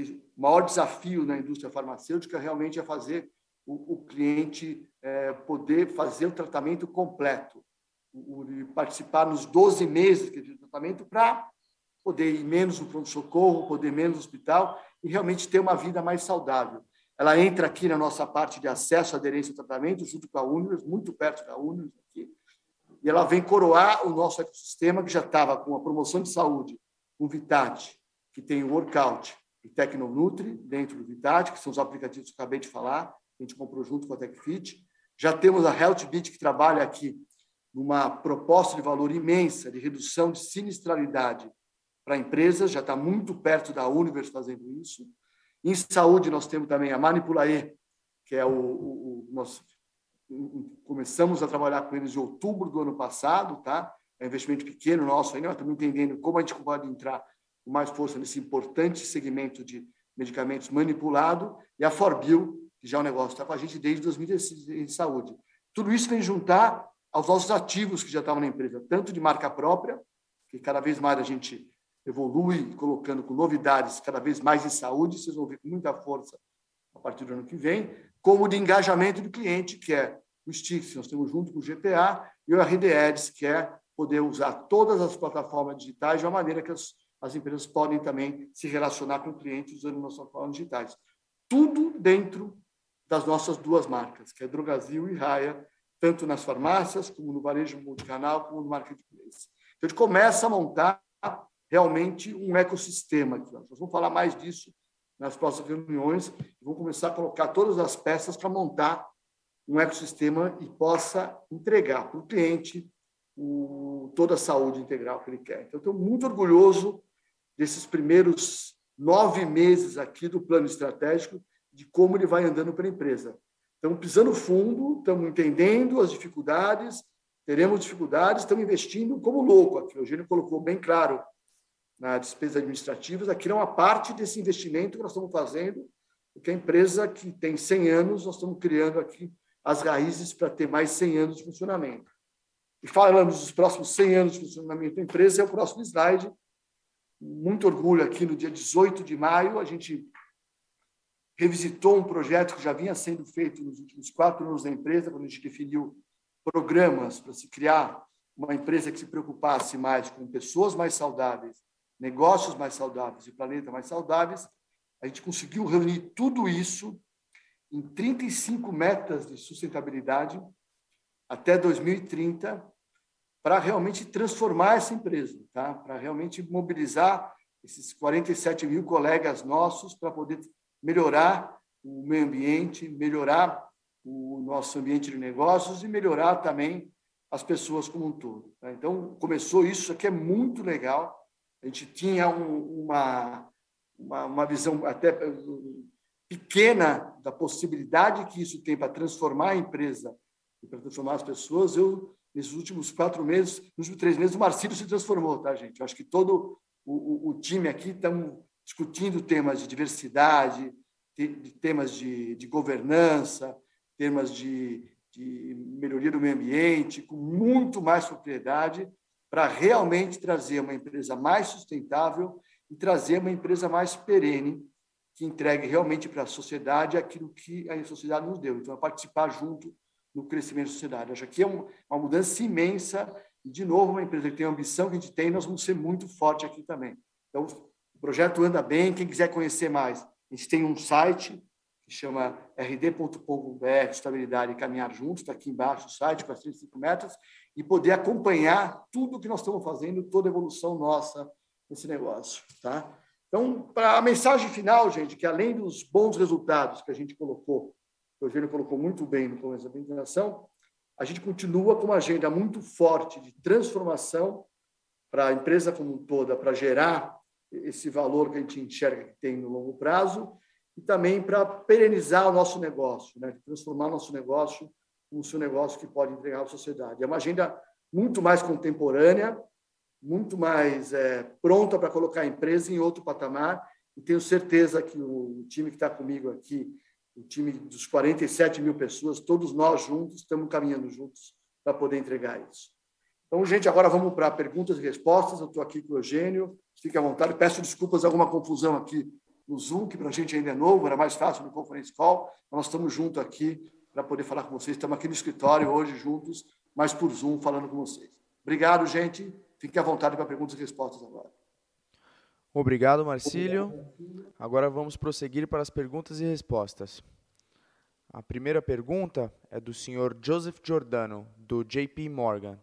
O maior desafio na indústria farmacêutica realmente é fazer o, o cliente é, poder fazer o tratamento completo, o, o, participar nos doze meses de tratamento para poder ir menos no pronto-socorro, poder ir menos no hospital e realmente ter uma vida mais saudável. Ela entra aqui na nossa parte de acesso, aderência ao tratamento, junto com a Univers, muito perto da Univers aqui, e ela vem coroar o nosso ecossistema, que já estava com a promoção de saúde, com o Vitat, que tem o Workout e Tecnonutri dentro do Vitat, que são os aplicativos que eu acabei de falar, que a gente comprou junto com a TechFit. Já temos a HealthBeat, que trabalha aqui numa proposta de valor imensa de redução de sinistralidade para empresas, já está muito perto da Univers fazendo isso. Em saúde, nós temos também a Manipulaê, que é o, o, o nós começamos a trabalhar com eles em outubro do ano passado, tá? É um investimento pequeno nosso ainda, nós estamos entendendo como a gente pode entrar com mais força nesse importante segmento de medicamentos manipulado, e a Forbio, que já é um negócio que está com a gente desde dois mil e dezesseis em saúde. Tudo isso vem juntar aos nossos ativos que já estavam na empresa, tanto de marca própria, que cada vez mais a gente evolui, colocando com novidades cada vez mais em saúde, vocês vão ver com muita força a partir do ano que vem, como de engajamento do cliente, que é o Stix, nós temos junto com o G P A, e o R D Ads, que é poder usar todas as plataformas digitais de uma maneira que as, as empresas podem também se relacionar com o cliente usando nossas plataformas digitais. Tudo dentro das nossas duas marcas, que é Drogasil e Raia, tanto nas farmácias, como no varejo multicanal, como no marketplace. Então, a gente começa a montar realmente um ecossistema aqui. Nós vamos falar mais disso nas próximas reuniões, e vamos começar a colocar todas as peças para montar um ecossistema e possa entregar para o cliente o, toda a saúde integral que ele quer. Então, estou muito orgulhoso desses primeiros nove meses aqui do plano estratégico, de como ele vai andando para a empresa. Estamos pisando fundo, estamos entendendo as dificuldades, teremos dificuldades, estamos investindo como louco aqui. O Eugênio colocou bem claro nas despesas administrativas, aqui é uma parte desse investimento que nós estamos fazendo, porque a empresa que tem cem anos, nós estamos criando aqui as raízes para ter mais cem anos de funcionamento. E falamos dos próximos cem anos de funcionamento da empresa, é o próximo slide. Muito orgulho aqui, no dia dezoito de maio, a gente revisitou um projeto que já vinha sendo feito nos últimos quatro anos da empresa, quando a gente definiu programas para se criar uma empresa que se preocupasse mais com pessoas mais saudáveis, negócios mais saudáveis e planeta mais saudáveis. A gente conseguiu reunir tudo isso em trinta e cinco metas de sustentabilidade até dois mil e trinta, para realmente transformar essa empresa, tá? Para realmente mobilizar esses quarenta e sete mil colegas nossos para poder melhorar o meio ambiente, melhorar o nosso ambiente de negócios e melhorar também as pessoas como um todo. Tá? Então, começou isso, isso aqui é muito legal. A gente tinha um, uma, uma, uma visão até pequena da possibilidade que isso tem para transformar a empresa e para transformar as pessoas, eu, nesses últimos quatro meses, nos últimos três meses, o Marcílio se transformou, tá, gente? Eu acho que todo o, o, o time aqui estamos discutindo temas de diversidade, de temas de, de governança, temas de, de melhoria do meio ambiente, com muito mais propriedade, para realmente trazer uma empresa mais sustentável e trazer uma empresa mais perene, que entregue realmente para a sociedade aquilo que a sociedade nos deu. Então, é participar junto no crescimento da sociedade. Acho que é uma mudança imensa e, de novo, uma empresa que tem a ambição que a gente tem, nós vamos ser muito forte aqui também. Então, o projeto anda bem. Quem quiser conhecer mais, a gente tem um site que chama r d ponto com ponto b r, Estabilidade e Caminhar Juntos, está aqui embaixo o site, com as trinta e cinco metas, e poder acompanhar tudo o que nós estamos fazendo, toda a evolução nossa nesse negócio. Tá? Então, para a mensagem final, gente, que além dos bons resultados que a gente colocou, o Eugênio colocou muito bem no começo da apresentação, a gente continua com uma agenda muito forte de transformação para a empresa como um toda, para gerar esse valor que a gente enxerga que tem no longo prazo, e também para perenizar o nosso negócio, né? Transformar o nosso negócio como um negócio que pode entregar à sociedade. É uma agenda muito mais contemporânea, muito mais é, pronta para colocar a empresa em outro patamar, e tenho certeza que o time que está comigo aqui, o time dos quarenta e sete mil pessoas, todos nós juntos, estamos caminhando juntos para poder entregar isso. Então, gente, agora vamos para perguntas e respostas. Eu estou aqui com o Eugênio, fique à vontade. Peço desculpas, alguma confusão aqui no Zoom, que para a gente ainda é novo, era mais fácil no Conference Call, mas nós estamos juntos aqui para poder falar com vocês. Estamos aqui no escritório hoje juntos, mas por Zoom, falando com vocês. Obrigado, gente. Fique à vontade para perguntas e respostas agora. Obrigado, Marcílio. Agora vamos prosseguir para as perguntas e respostas. A primeira pergunta é do senhor Joseph Giordano, do J P Morgan.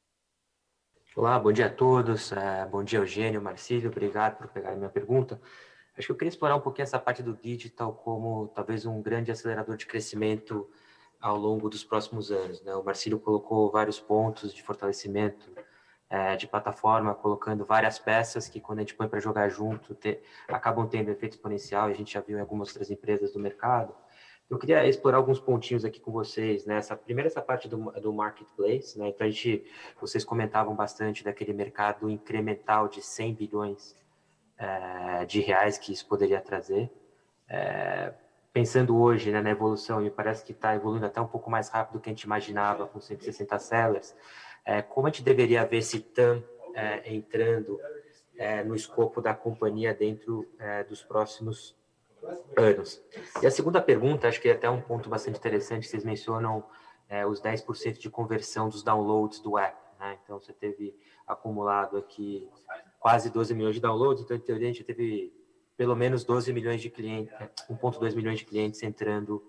Olá, bom dia a todos. Uh, bom dia, Eugênio, Marcílio. Obrigado por pegar a minha pergunta. Acho que eu queria explorar um pouquinho essa parte do digital como talvez um grande acelerador de crescimento ao longo dos próximos anos, né? O Marcílio colocou vários pontos de fortalecimento é, de plataforma, colocando várias peças que, quando a gente põe para jogar junto, te, acabam tendo efeito exponencial, e a gente já viu em algumas outras empresas do mercado. Eu queria explorar alguns pontinhos aqui com vocês, né? Essa, primeiro, essa parte do, do marketplace, né? Então, a gente, vocês comentavam bastante daquele mercado incremental de cem bilhões é, de reais que isso poderia trazer. É, pensando hoje, né, na evolução, me parece que está evoluindo até um pouco mais rápido do que a gente imaginava com cento e sessenta sellers. É, como a gente deveria ver esse T A M é, entrando é, no escopo da companhia dentro é, dos próximos anos? E a segunda pergunta, acho que é até um ponto bastante interessante, vocês mencionam é, os dez por cento de conversão dos downloads do app, né? Então, você teve acumulado aqui quase doze milhões de downloads, então, em teoria, a gente teve pelo menos doze milhões de clientes, um vírgula dois milhões de clientes entrando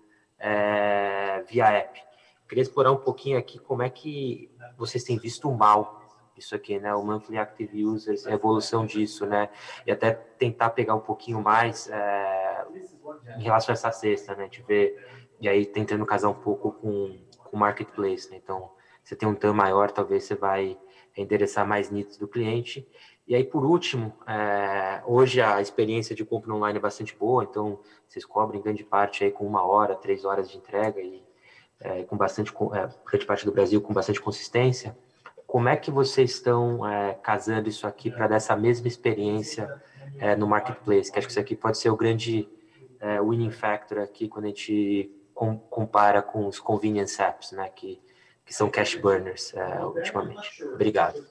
é, via app. Queria explorar um pouquinho aqui como é que vocês têm visto o mal isso aqui, né? O Monthly Active Users, a evolução disso, né? E até tentar pegar um pouquinho mais é, em relação a essa cesta, né? A gente vê, e aí tentando casar um pouco com o Marketplace, né? Então, você tem um T A M maior, talvez você vai endereçar mais needs do cliente. E aí, por último, é, hoje a experiência de compra online é bastante boa, então vocês cobrem grande parte aí com uma hora, três horas de entrega e é, com bastante, é, grande parte do Brasil com bastante consistência. Como é que vocês estão é, casando isso aqui para dar essa mesma experiência é, no Marketplace? Que acho que isso aqui pode ser o grande é, winning factor aqui quando a gente com, compara com os convenience apps, né, que, que são cash burners é, ultimamente. Obrigado.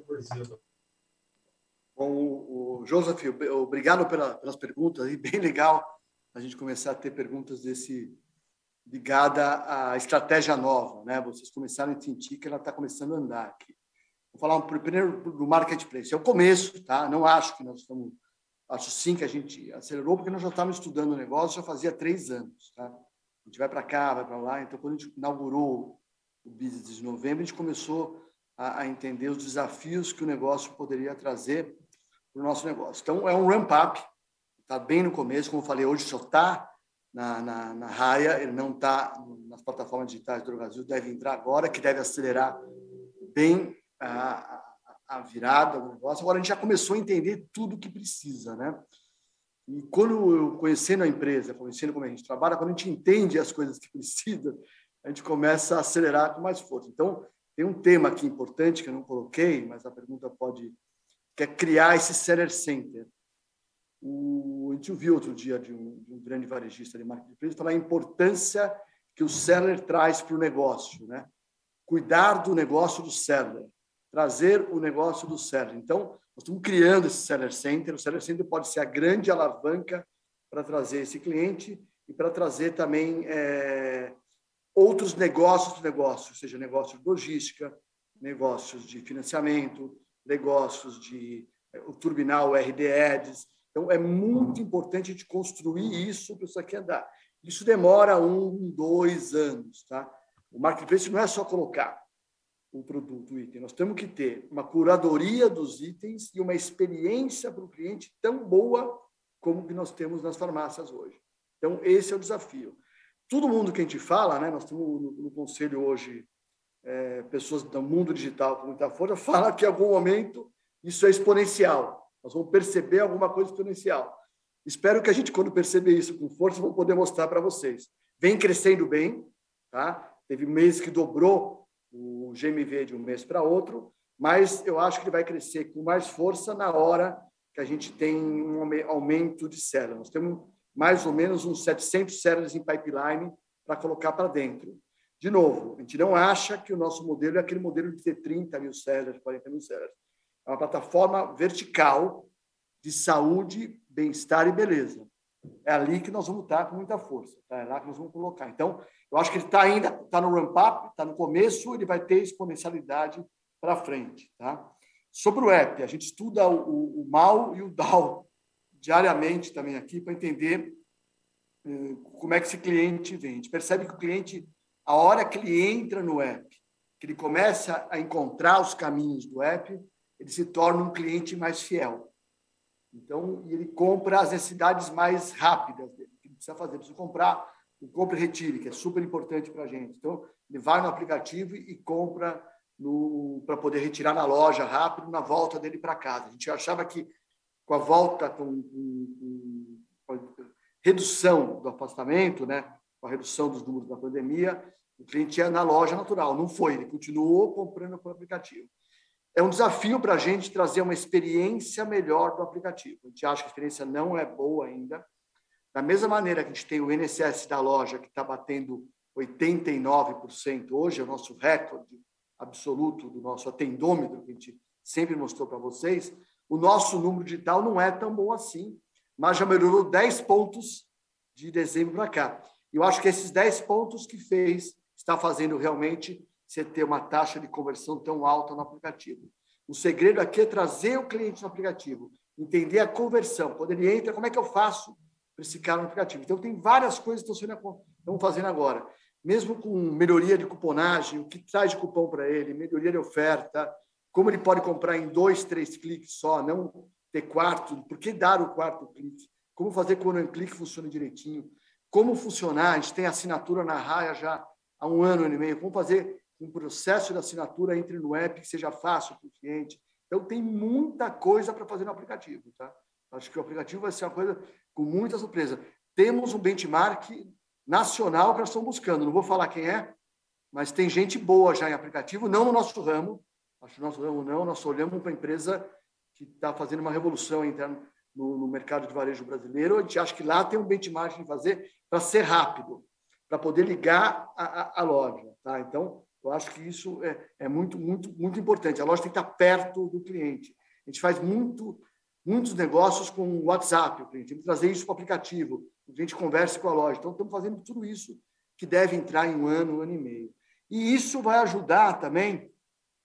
Bom, o Joseph, obrigado pela, pelas perguntas, e bem legal a gente começar a ter perguntas desse ligada à estratégia nova, né? Vocês começaram a sentir que ela está começando a andar aqui. Vou falar um, primeiro do marketplace. É o começo, tá? Não acho que nós estamos, acho sim que a gente acelerou, porque nós já estávamos estudando o negócio já fazia três anos, tá? A gente vai para cá, vai para lá. Então, quando a gente inaugurou o business de novembro, a gente começou a, a entender os desafios que o negócio poderia trazer para o nosso negócio. Então, é um ramp-up, está bem no começo, como eu falei, hoje só está na, na, na raia, ele não está nas plataformas digitais do Brasil, deve entrar agora, que deve acelerar bem a, a, a virada do negócio. Agora, a gente já começou a entender tudo o que precisa, né? E quando eu, conhecendo a empresa, conhecendo como a gente trabalha, quando a gente entende as coisas que precisa, a gente começa a acelerar com mais força. Então, tem um tema aqui importante que eu não coloquei, mas a pergunta pode... que é criar esse seller center. O, a gente ouviu outro dia de um, de um grande varejista de marketplace falar a importância que o seller traz para o negócio, né? Cuidar do negócio do seller, trazer o negócio do seller. Então, nós estamos criando esse seller center. O seller center pode ser a grande alavanca para trazer esse cliente e para trazer também é, outros negócios do negócio, seja negócio de logística, negócios de financiamento, negócios de o turbinar o R D Ads. Então, é muito importante a gente construir isso para isso aqui andar. Isso demora um, dois anos. Tá? O marketplace não é só colocar o produto, o item. Nós temos que ter uma curadoria dos itens e uma experiência para o cliente tão boa como que nós temos nas farmácias hoje. Então, esse é o desafio. Todo mundo que a gente fala, né, nós temos no, no conselho hoje é, pessoas do mundo digital com muita força, fala que em algum momento isso é exponencial. Nós vamos perceber alguma coisa exponencial. Espero que a gente, quando perceber isso com força, vamos poder mostrar para vocês. Vem crescendo bem, tá? Teve mês que dobrou o G M V de um mês para outro, mas eu acho que ele vai crescer com mais força na hora que a gente tem um aumento de sellers. Nós temos mais ou menos uns setecentos sellers em pipeline para colocar para dentro. De novo, a gente não acha que o nosso modelo é aquele modelo de ter trinta mil sellers, quarenta mil sellers. É uma plataforma vertical de saúde, bem-estar e beleza. É ali que nós vamos estar com muita força. Tá? É lá que nós vamos colocar. Então, eu acho que ele está ainda está no ramp-up, está no começo, ele vai ter exponencialidade para frente. Tá? Sobre o app, a gente estuda o, o, o M A U e o D A O diariamente também aqui para entender eh, como é que esse cliente vem. A gente percebe que o cliente, a hora que ele entra no app, que ele começa a encontrar os caminhos do app, ele se torna um cliente mais fiel. Então, ele compra as necessidades mais rápidas dele, que ele precisa fazer. Ele precisa comprar o compra e retire, que é super importante para a gente. Então, ele vai no aplicativo e compra para poder retirar na loja rápido, na volta dele para casa. A gente achava que com a volta, com, com, com a redução do afastamento, né, com a redução dos números da pandemia, o cliente ia na loja natural. Não foi, ele continuou comprando pelo aplicativo. É um desafio para a gente trazer uma experiência melhor do aplicativo. A gente acha que a experiência não é boa ainda. Da mesma maneira que a gente tem o N S S da loja, que está batendo oitenta e nove por cento hoje, é o nosso recorde absoluto do nosso atendômetro, que a gente sempre mostrou para vocês, o nosso número digital não é tão bom assim, mas já melhorou dez pontos de dezembro para cá. Eu acho que esses dez pontos que fez, está fazendo realmente você ter uma taxa de conversão tão alta no aplicativo. O segredo aqui é trazer o cliente no aplicativo, entender a conversão. Quando ele entra, como é que eu faço para esse cara no aplicativo? Então, tem várias coisas que estão fazendo agora. Mesmo com melhoria de cuponagem, o que traz de cupom para ele, melhoria de oferta, como ele pode comprar em dois, três cliques só, não ter quarto, por que dar o quarto clique? Como fazer com que o one click funcione direitinho? Como funcionar? A gente tem assinatura na Raia já há um ano, um ano e meio. Como fazer um processo de assinatura entre no app que seja fácil para o cliente? Então, tem muita coisa para fazer no aplicativo. Tá? Acho que o aplicativo vai ser uma coisa com muita surpresa. Temos um benchmark nacional que nós estamos buscando. Não vou falar quem é, mas tem gente boa já em aplicativo, não no nosso ramo. Acho que no nosso ramo não. Nós olhamos para uma empresa que está fazendo uma revolução interna no, no mercado de varejo brasileiro. A gente acha que lá tem um benchmark de fazer para ser rápido, para poder ligar a, a, a loja. Tá? Então, eu acho que isso é, é muito, muito, muito importante. A loja tem que estar perto do cliente. A gente faz muito, muitos negócios com o WhatsApp. O cliente tem que trazer isso para o aplicativo. O cliente conversa com a loja. Então, estamos fazendo tudo isso que deve entrar em um ano, um ano e meio. E isso vai ajudar também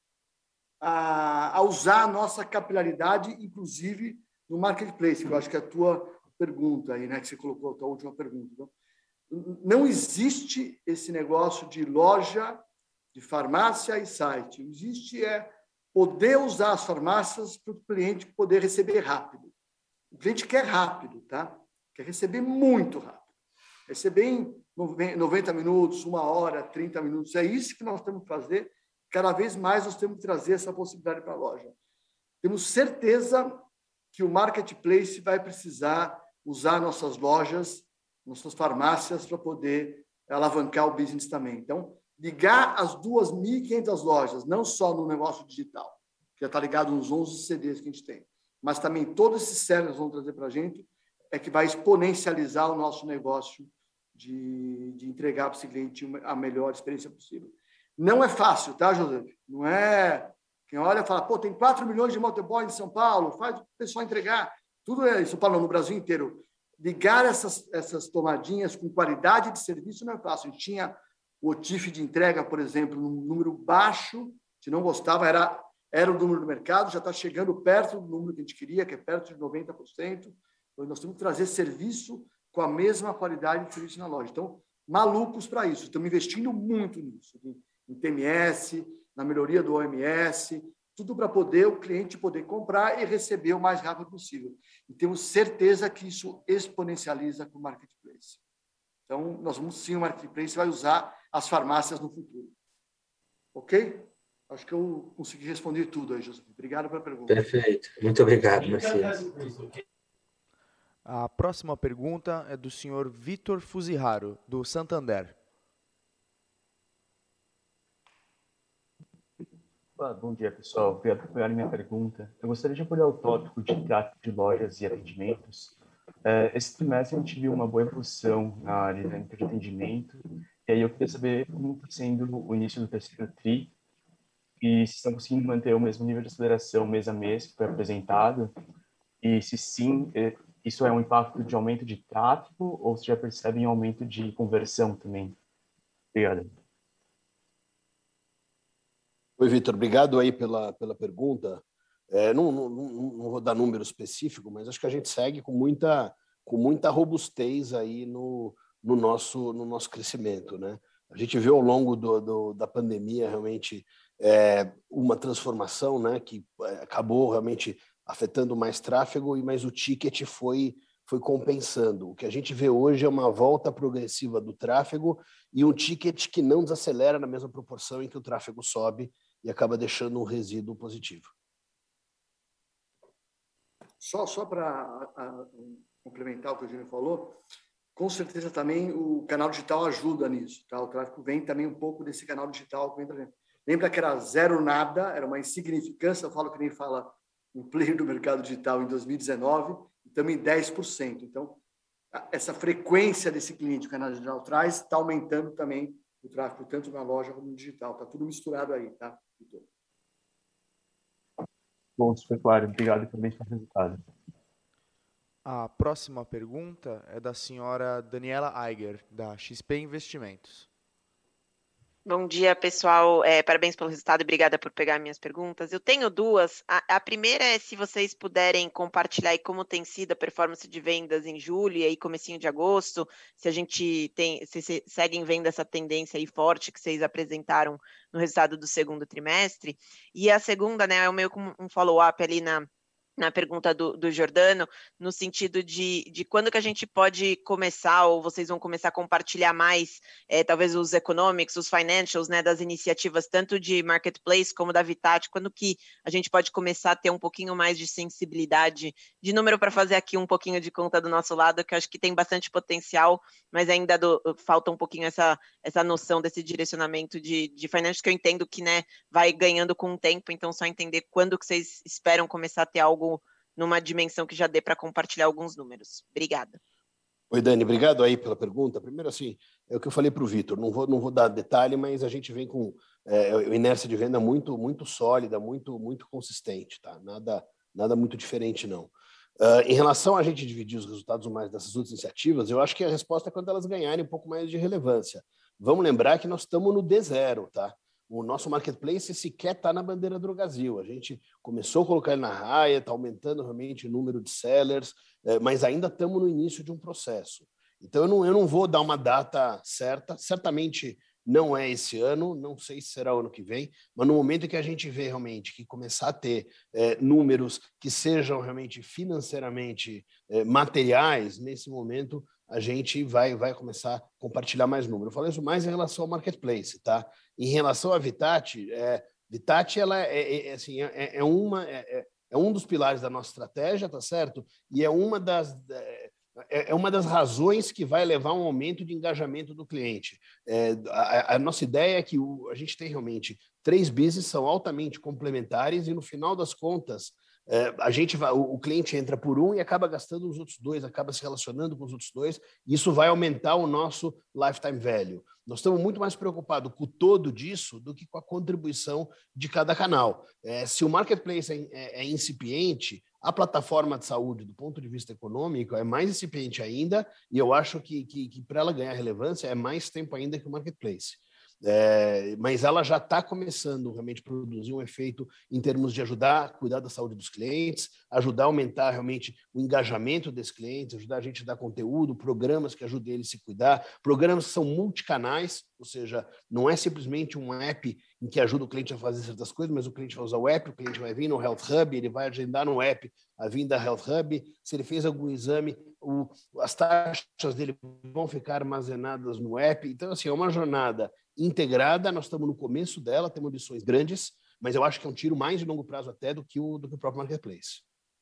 a, a usar a nossa capilaridade, inclusive no marketplace, que eu acho que é a tua pergunta aí, né, que você colocou, a tua última pergunta. Então, não existe esse negócio de loja, de farmácia e site. Existe é poder usar as farmácias para o cliente poder receber rápido. O cliente quer rápido, tá? Quer receber muito rápido. Receber em noventa minutos, uma hora, trinta minutos. É isso que nós temos que fazer. Cada vez mais nós temos que trazer essa possibilidade para a loja. Temos certeza que o marketplace vai precisar usar nossas lojas, nossas farmácias para poder alavancar o business também. Então, ligar as duas mil e quinhentas lojas, não só no negócio digital, que já está ligado nos onze C Ds que a gente tem, mas também todos esses sellers vão trazer para a gente, é que vai exponencializar o nosso negócio de, de entregar para esse cliente a melhor experiência possível. Não é fácil, tá, José? Não é... Quem olha fala, pô, tem quatro milhões de motoboy em São Paulo, faz o pessoal entregar. Tudo é em São Paulo, no Brasil inteiro. Ligar essas, essas tomadinhas com qualidade de serviço não é fácil. A gente tinha o O T I F de entrega, por exemplo, num número baixo, se não gostava, era, era o número do mercado, já está chegando perto do número que a gente queria, que é perto de noventa por cento. Então, nós temos que trazer serviço com a mesma qualidade de serviço na loja. Então, malucos para isso. Estamos investindo muito nisso, em T M S, na melhoria do O M S, tudo para poder o cliente poder comprar e receber o mais rápido possível. E temos certeza que isso exponencializa com o marketplace. Então, nós vamos sim, o marketplace vai usar as farmácias no futuro. Ok? Acho que eu consegui responder tudo aí, José. Obrigado pela pergunta. Perfeito. Muito obrigado, Marcelo. A próxima pergunta é do senhor Vitor Fuziharo, do Santander. Ah, bom dia, pessoal. Obrigado por pegar minha pergunta. Eu gostaria de abordar o tópico de tráfego de lojas e atendimentos. É, esse trimestre a gente viu uma boa evolução na dinâmica de atendimento, e aí eu queria saber como está sendo o início do terceiro tri, e se estão conseguindo manter o mesmo nível de aceleração mês a mês que foi apresentado, e se sim, isso é um impacto de aumento de tráfego, ou se já percebem um aumento de conversão também? Obrigado. Oi, Vitor, obrigado aí pela, pela pergunta. É, não, não, não, não vou dar número específico, mas acho que a gente segue com muita, com muita robustez aí no, no, nosso, no nosso crescimento, né? A gente viu ao longo do, do, da pandemia realmente é, uma transformação, né, que acabou realmente afetando mais tráfego, mas o ticket foi, foi compensando. O que a gente vê hoje é uma volta progressiva do tráfego e um ticket que não desacelera na mesma proporção em que o tráfego sobe e acaba deixando um resíduo positivo. Só, só para complementar o que o Júnior falou, com certeza também o canal digital ajuda nisso. Tá? O tráfego vem também um pouco desse canal digital que vem para dentro. Lembra que era zero nada, era uma insignificância, eu falo que nem fala um player do mercado digital em dois mil e dezenove, e estamos em dez por cento. Então, essa frequência desse cliente que o canal digital traz está aumentando também o tráfego, tanto na loja como no digital. Está tudo misturado aí, tá? Bom, super claro. Obrigado também pelo resultado. A próxima pergunta é da senhora Daniela Eiger, da X P Investimentos. Bom dia, pessoal. É, parabéns pelo resultado e obrigada por pegar minhas perguntas. Eu tenho duas. A, a primeira é se vocês puderem compartilhar aí como tem sido a performance de vendas em julho e aí comecinho de agosto, se a gente tem, se, se seguem vendo essa tendência aí forte que vocês apresentaram no resultado do segundo trimestre. E a segunda, né, é meio como um follow-up ali na na pergunta do, do Jordano, no sentido de, de quando que a gente pode começar, ou vocês vão começar a compartilhar mais, é, talvez os economics, os financials, né, das iniciativas, tanto de marketplace como da Vitat, quando que a gente pode começar a ter um pouquinho mais de sensibilidade de número para fazer aqui um pouquinho de conta do nosso lado, que eu acho que tem bastante potencial, mas ainda do, falta um pouquinho essa, essa noção desse direcionamento de, de financials, que eu entendo que, né, vai ganhando com o tempo, então só entender quando que vocês esperam começar a ter algo numa dimensão que já dê para compartilhar alguns números. Obrigada. Oi, Dani, obrigado aí pela pergunta. Primeiro, assim, é o que eu falei para o Vitor, não vou, não vou dar detalhe, mas a gente vem com é, inércia de venda muito, muito sólida, muito, muito consistente, tá? Nada, nada muito diferente, não. Uh, em relação a gente dividir os resultados mais dessas outras iniciativas, eu acho que a resposta é quando elas ganharem um pouco mais de relevância. Vamos lembrar que nós estamos no D zero, tá? O nosso marketplace sequer está na bandeira do Drogasil. A gente começou a colocar ele na raia, está aumentando realmente o número de sellers, mas ainda estamos no início de um processo. Então, eu não, eu não vou dar uma data certa, certamente não é esse ano, não sei se será o ano que vem, mas no momento em que a gente vê realmente que começar a ter é, números que sejam realmente financeiramente é, materiais, nesse momento a gente vai, vai começar a compartilhar mais números. Eu falo isso mais em relação ao marketplace, tá? Em relação à Vitat, é, Vitat ela é, é, assim, é, é, uma, é, é um dos pilares da nossa estratégia, tá certo? E é uma das... É, é, é uma das razões que vai levar a um aumento de engajamento do cliente. É, a, a nossa ideia é que o, a gente tem realmente três business, são altamente complementares e, no final das contas, é, a gente vai, o, o cliente entra por um e acaba gastando os outros dois, acaba se relacionando com os outros dois, e isso vai aumentar o nosso lifetime value. Nós estamos muito mais preocupados com o todo disso do que com a contribuição de cada canal. É, se o marketplace é, é, é incipiente, a plataforma de saúde, do ponto de vista econômico, é mais incipiente ainda, e eu acho que, que, que para ela ganhar relevância é mais tempo ainda que o marketplace. É, mas ela já está começando realmente a produzir um efeito em termos de ajudar a cuidar da saúde dos clientes, ajudar a aumentar realmente o engajamento desses clientes, ajudar a gente a dar conteúdo, programas que ajudem eles a se cuidar, programas que são multicanais, ou seja, não é simplesmente um app em que ajuda o cliente a fazer certas coisas, mas o cliente vai usar o app, o cliente vai vir no Health Hub, ele vai agendar no app a vinda da Health Hub, se ele fez algum exame, o, as taxas dele vão ficar armazenadas no app. Então, assim, é uma jornada integrada, nós estamos no começo dela, temos ambições grandes, mas eu acho que é um tiro mais de longo prazo até do que o, do que o próprio marketplace.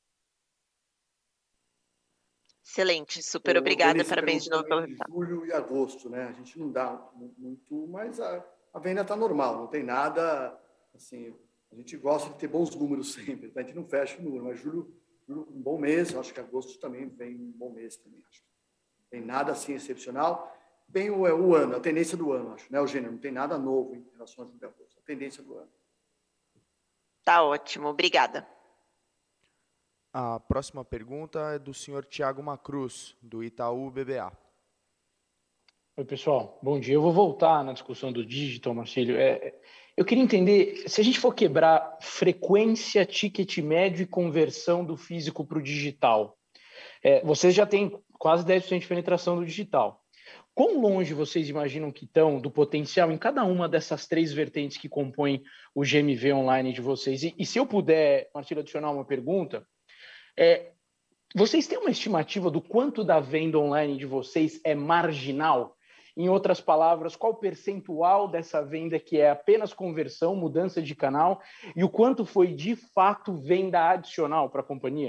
Excelente, super obrigada, parabéns de novo pelo resultado. Julho e agosto, né? A gente não dá muito, mas a, a venda está normal, não tem nada, assim, a gente gosta de ter bons números sempre, tá? A gente não fecha o número, mas julho, julho um bom mês, eu acho que agosto também vem um bom mês também, acho. Não tem nada assim excepcional. Bem o, o ano, a tendência do ano, acho, né, Eugênio? Não tem nada novo em relação a julho e agosto, a tendência do ano. Tá ótimo, obrigada. A próxima pergunta é do senhor Tiago Macruz, do Itaú B B A. Oi, pessoal. Bom dia. Eu vou voltar na discussão do digital, Marcílio. É, eu queria entender, se a gente for quebrar frequência, ticket médio e conversão do físico para o digital, é, vocês já têm quase dez por cento de penetração do digital. Quão longe vocês imaginam que estão do potencial em cada uma dessas três vertentes que compõem o G M V online de vocês? E, e se eu puder, Marcílio, adicionar uma pergunta, é, vocês têm uma estimativa do quanto da venda online de vocês é marginal? Em outras palavras, qual o percentual dessa venda que é apenas conversão, mudança de canal, e o quanto foi de fato venda adicional para a companhia?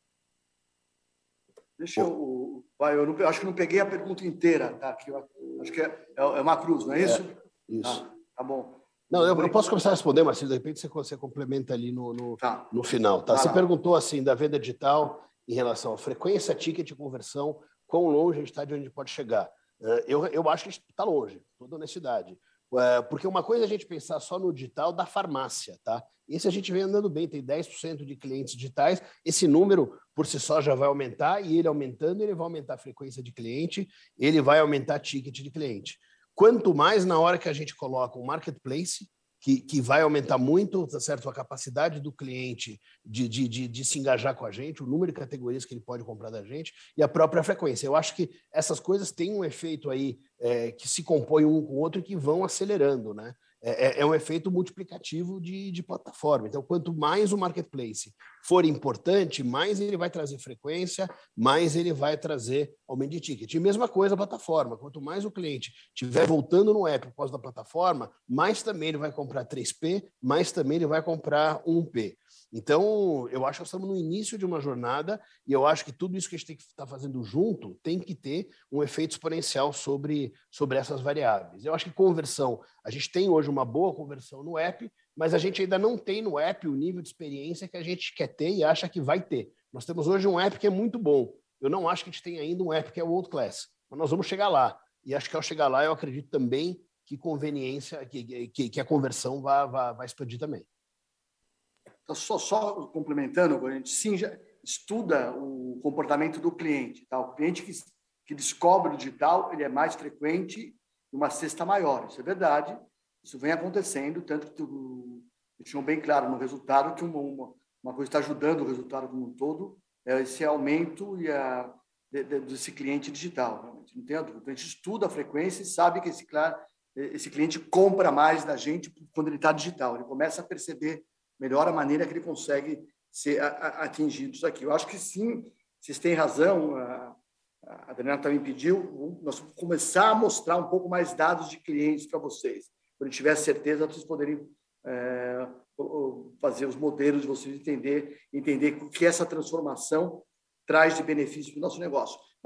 Deixa eu... Vai, eu, não, eu acho que não peguei a pergunta inteira, tá? Que eu, acho que é, é uma cruz, não é isso? É, isso. Ah, tá bom. Não, eu, eu posso começar a responder, Marcelo, de repente você, você complementa ali no, no, tá. no final. Tá? Você lá. Perguntou assim da venda digital em relação à frequência, ticket e conversão, quão longe a gente está de onde a gente pode chegar. Eu, eu acho que a gente está longe, toda honestidade. Porque uma coisa é a gente pensar só no digital da farmácia, tá? Esse a gente vem andando bem, tem dez por cento de clientes digitais, esse número por si só já vai aumentar, e ele aumentando, ele vai aumentar a frequência de cliente, ele vai aumentar a ticket de cliente. Quanto mais na hora que a gente coloca um marketplace, que, que vai aumentar muito, tá certo? A capacidade do cliente de, de, de, de se engajar com a gente, o número de categorias que ele pode comprar da gente e a própria frequência. Eu acho que essas coisas têm um efeito aí é, que se compõem um com o outro e que vão acelerando, né? É, é um efeito multiplicativo de, de plataforma. Então, quanto mais o marketplace for importante, mais ele vai trazer frequência, mais ele vai trazer aumento de ticket. E mesma coisa a plataforma. Quanto mais o cliente estiver voltando no app por causa da plataforma, mais também ele vai comprar três P, mais também ele vai comprar um P. Então, eu acho que nós estamos no início de uma jornada e eu acho que tudo isso que a gente tem que estar fazendo junto tem que ter um efeito exponencial sobre, sobre essas variáveis. Eu acho que conversão, a gente tem hoje uma boa conversão no app, mas a gente ainda não tem no app o nível de experiência que a gente quer ter e acha que vai ter. Nós temos hoje um app que é muito bom. Eu não acho que a gente tem ainda um app que é world class, mas nós vamos chegar lá. E acho que ao chegar lá, eu acredito também que conveniência, que, que, que a conversão vai, vai, vai expandir também. Então, só, só complementando, a gente sim já estuda o comportamento do cliente. Tá? O cliente que, que descobre o digital, ele é mais frequente e uma cesta maior. Isso é verdade. Isso vem acontecendo, tanto que deixou bem claro no resultado que uma, uma, uma coisa está ajudando o resultado como um todo, é esse aumento e a, de, de, desse cliente digital. Realmente. Não tem a dúvida. Então, a gente estuda a frequência e sabe que esse, esse cliente compra mais da gente quando ele está digital. Ele começa a perceber melhor a maneira que ele consegue ser atingido isso aqui. Eu acho que sim, vocês têm razão, a, a Adriana também pediu, nós vamos começar a mostrar um pouco mais dados de clientes para vocês. Quando tiver certeza, vocês poderem é, fazer os modelos de vocês entender, entender o que essa transformação traz de benefício para o nosso negócio.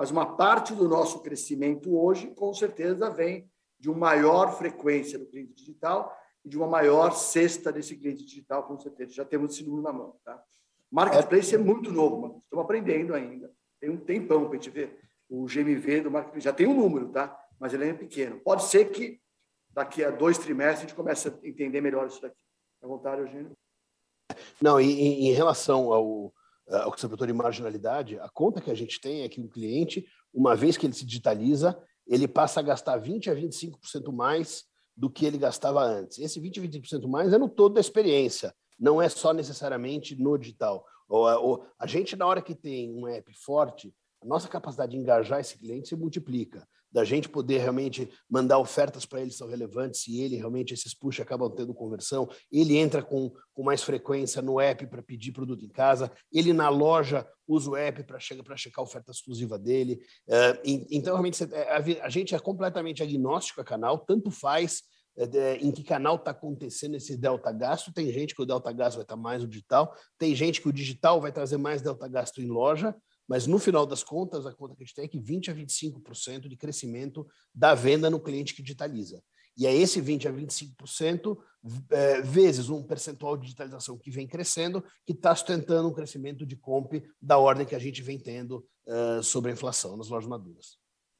mas uma parte do nosso crescimento hoje, com certeza, vem de uma maior frequência do cliente digital e de uma maior cesta desse cliente digital, com certeza. Já temos esse número na mão. Tá? Marketplace é muito novo, mano. Estamos aprendendo ainda. Tem um tempão para a gente ver. O G M V do Marketplace já tem um número, tá? Mas ele é pequeno. Pode ser que daqui a dois trimestres a gente comece a entender melhor isso daqui. À vontade, Eugênio. Não, e em relação ao, ao que você perguntou de marginalidade, a conta que a gente tem é que um cliente, uma vez que ele se digitaliza, ele passa a gastar vinte a vinte e cinco por cento mais do que ele gastava antes. Esse vinte a vinte e cinco por cento mais é no todo da experiência, não é só necessariamente no digital. Ou, ou, a gente, na hora que tem um app forte, a nossa capacidade de engajar esse cliente se multiplica. Da gente poder realmente mandar ofertas para ele que são relevantes, se ele realmente, esses push acabam tendo conversão, ele entra com, com mais frequência no app para pedir produto em casa, ele na loja usa o app para chegar para checar a oferta exclusiva dele. Uh, então, realmente, a, a gente é completamente agnóstico a canal, tanto faz é, em que canal está acontecendo esse delta gasto. Tem gente que o delta gasto vai estar tá mais no digital, tem gente que o digital vai trazer mais delta gasto em loja, mas no final das contas, a conta que a gente tem é que vinte a vinte e cinco por cento de crescimento da venda no cliente que digitaliza. E é esse vinte a vinte e cinco por cento é, vezes um percentual de digitalização que vem crescendo, que está sustentando um crescimento de comp da ordem que a gente vem tendo uh, sobre a inflação nas lojas maduras.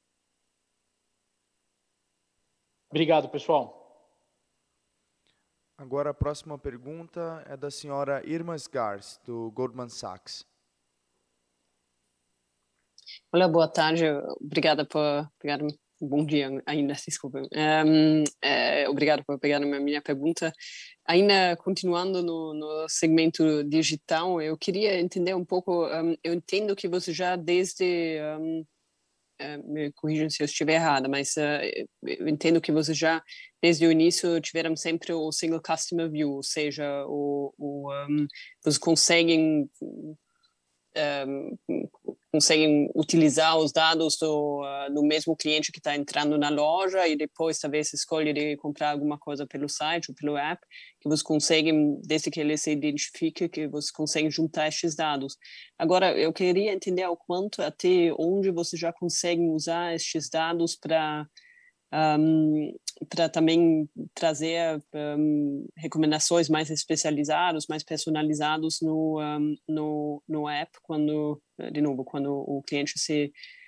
Obrigado, pessoal. Agora a próxima pergunta é da senhora Irma Sgars, do Goldman Sachs. Olá, boa tarde. Obrigada por pegar. Bom dia ainda, desculpa. Um, é, obrigado por pegar a minha pergunta. Ainda continuando no, no segmento digital, eu queria entender um pouco. Um, eu entendo que você já desde um, é, me corrijam se eu estiver errada, mas uh, eu entendo que você já desde o início tiveram sempre o single customer view, ou seja, o, o um, vocês conseguem um, conseguem utilizar os dados do, uh, do mesmo cliente que está entrando na loja e depois talvez escolhe de comprar alguma coisa pelo site ou pelo app, que vocês conseguem, desde que ele se identifique, que vocês conseguem juntar estes dados. Agora, eu queria entender o quanto, até onde vocês já conseguem usar estes dados para Um, para também trazer um, recomendações mais especializadas, mais personalizadas no, um, no, no app, quando, de novo, quando o cliente se,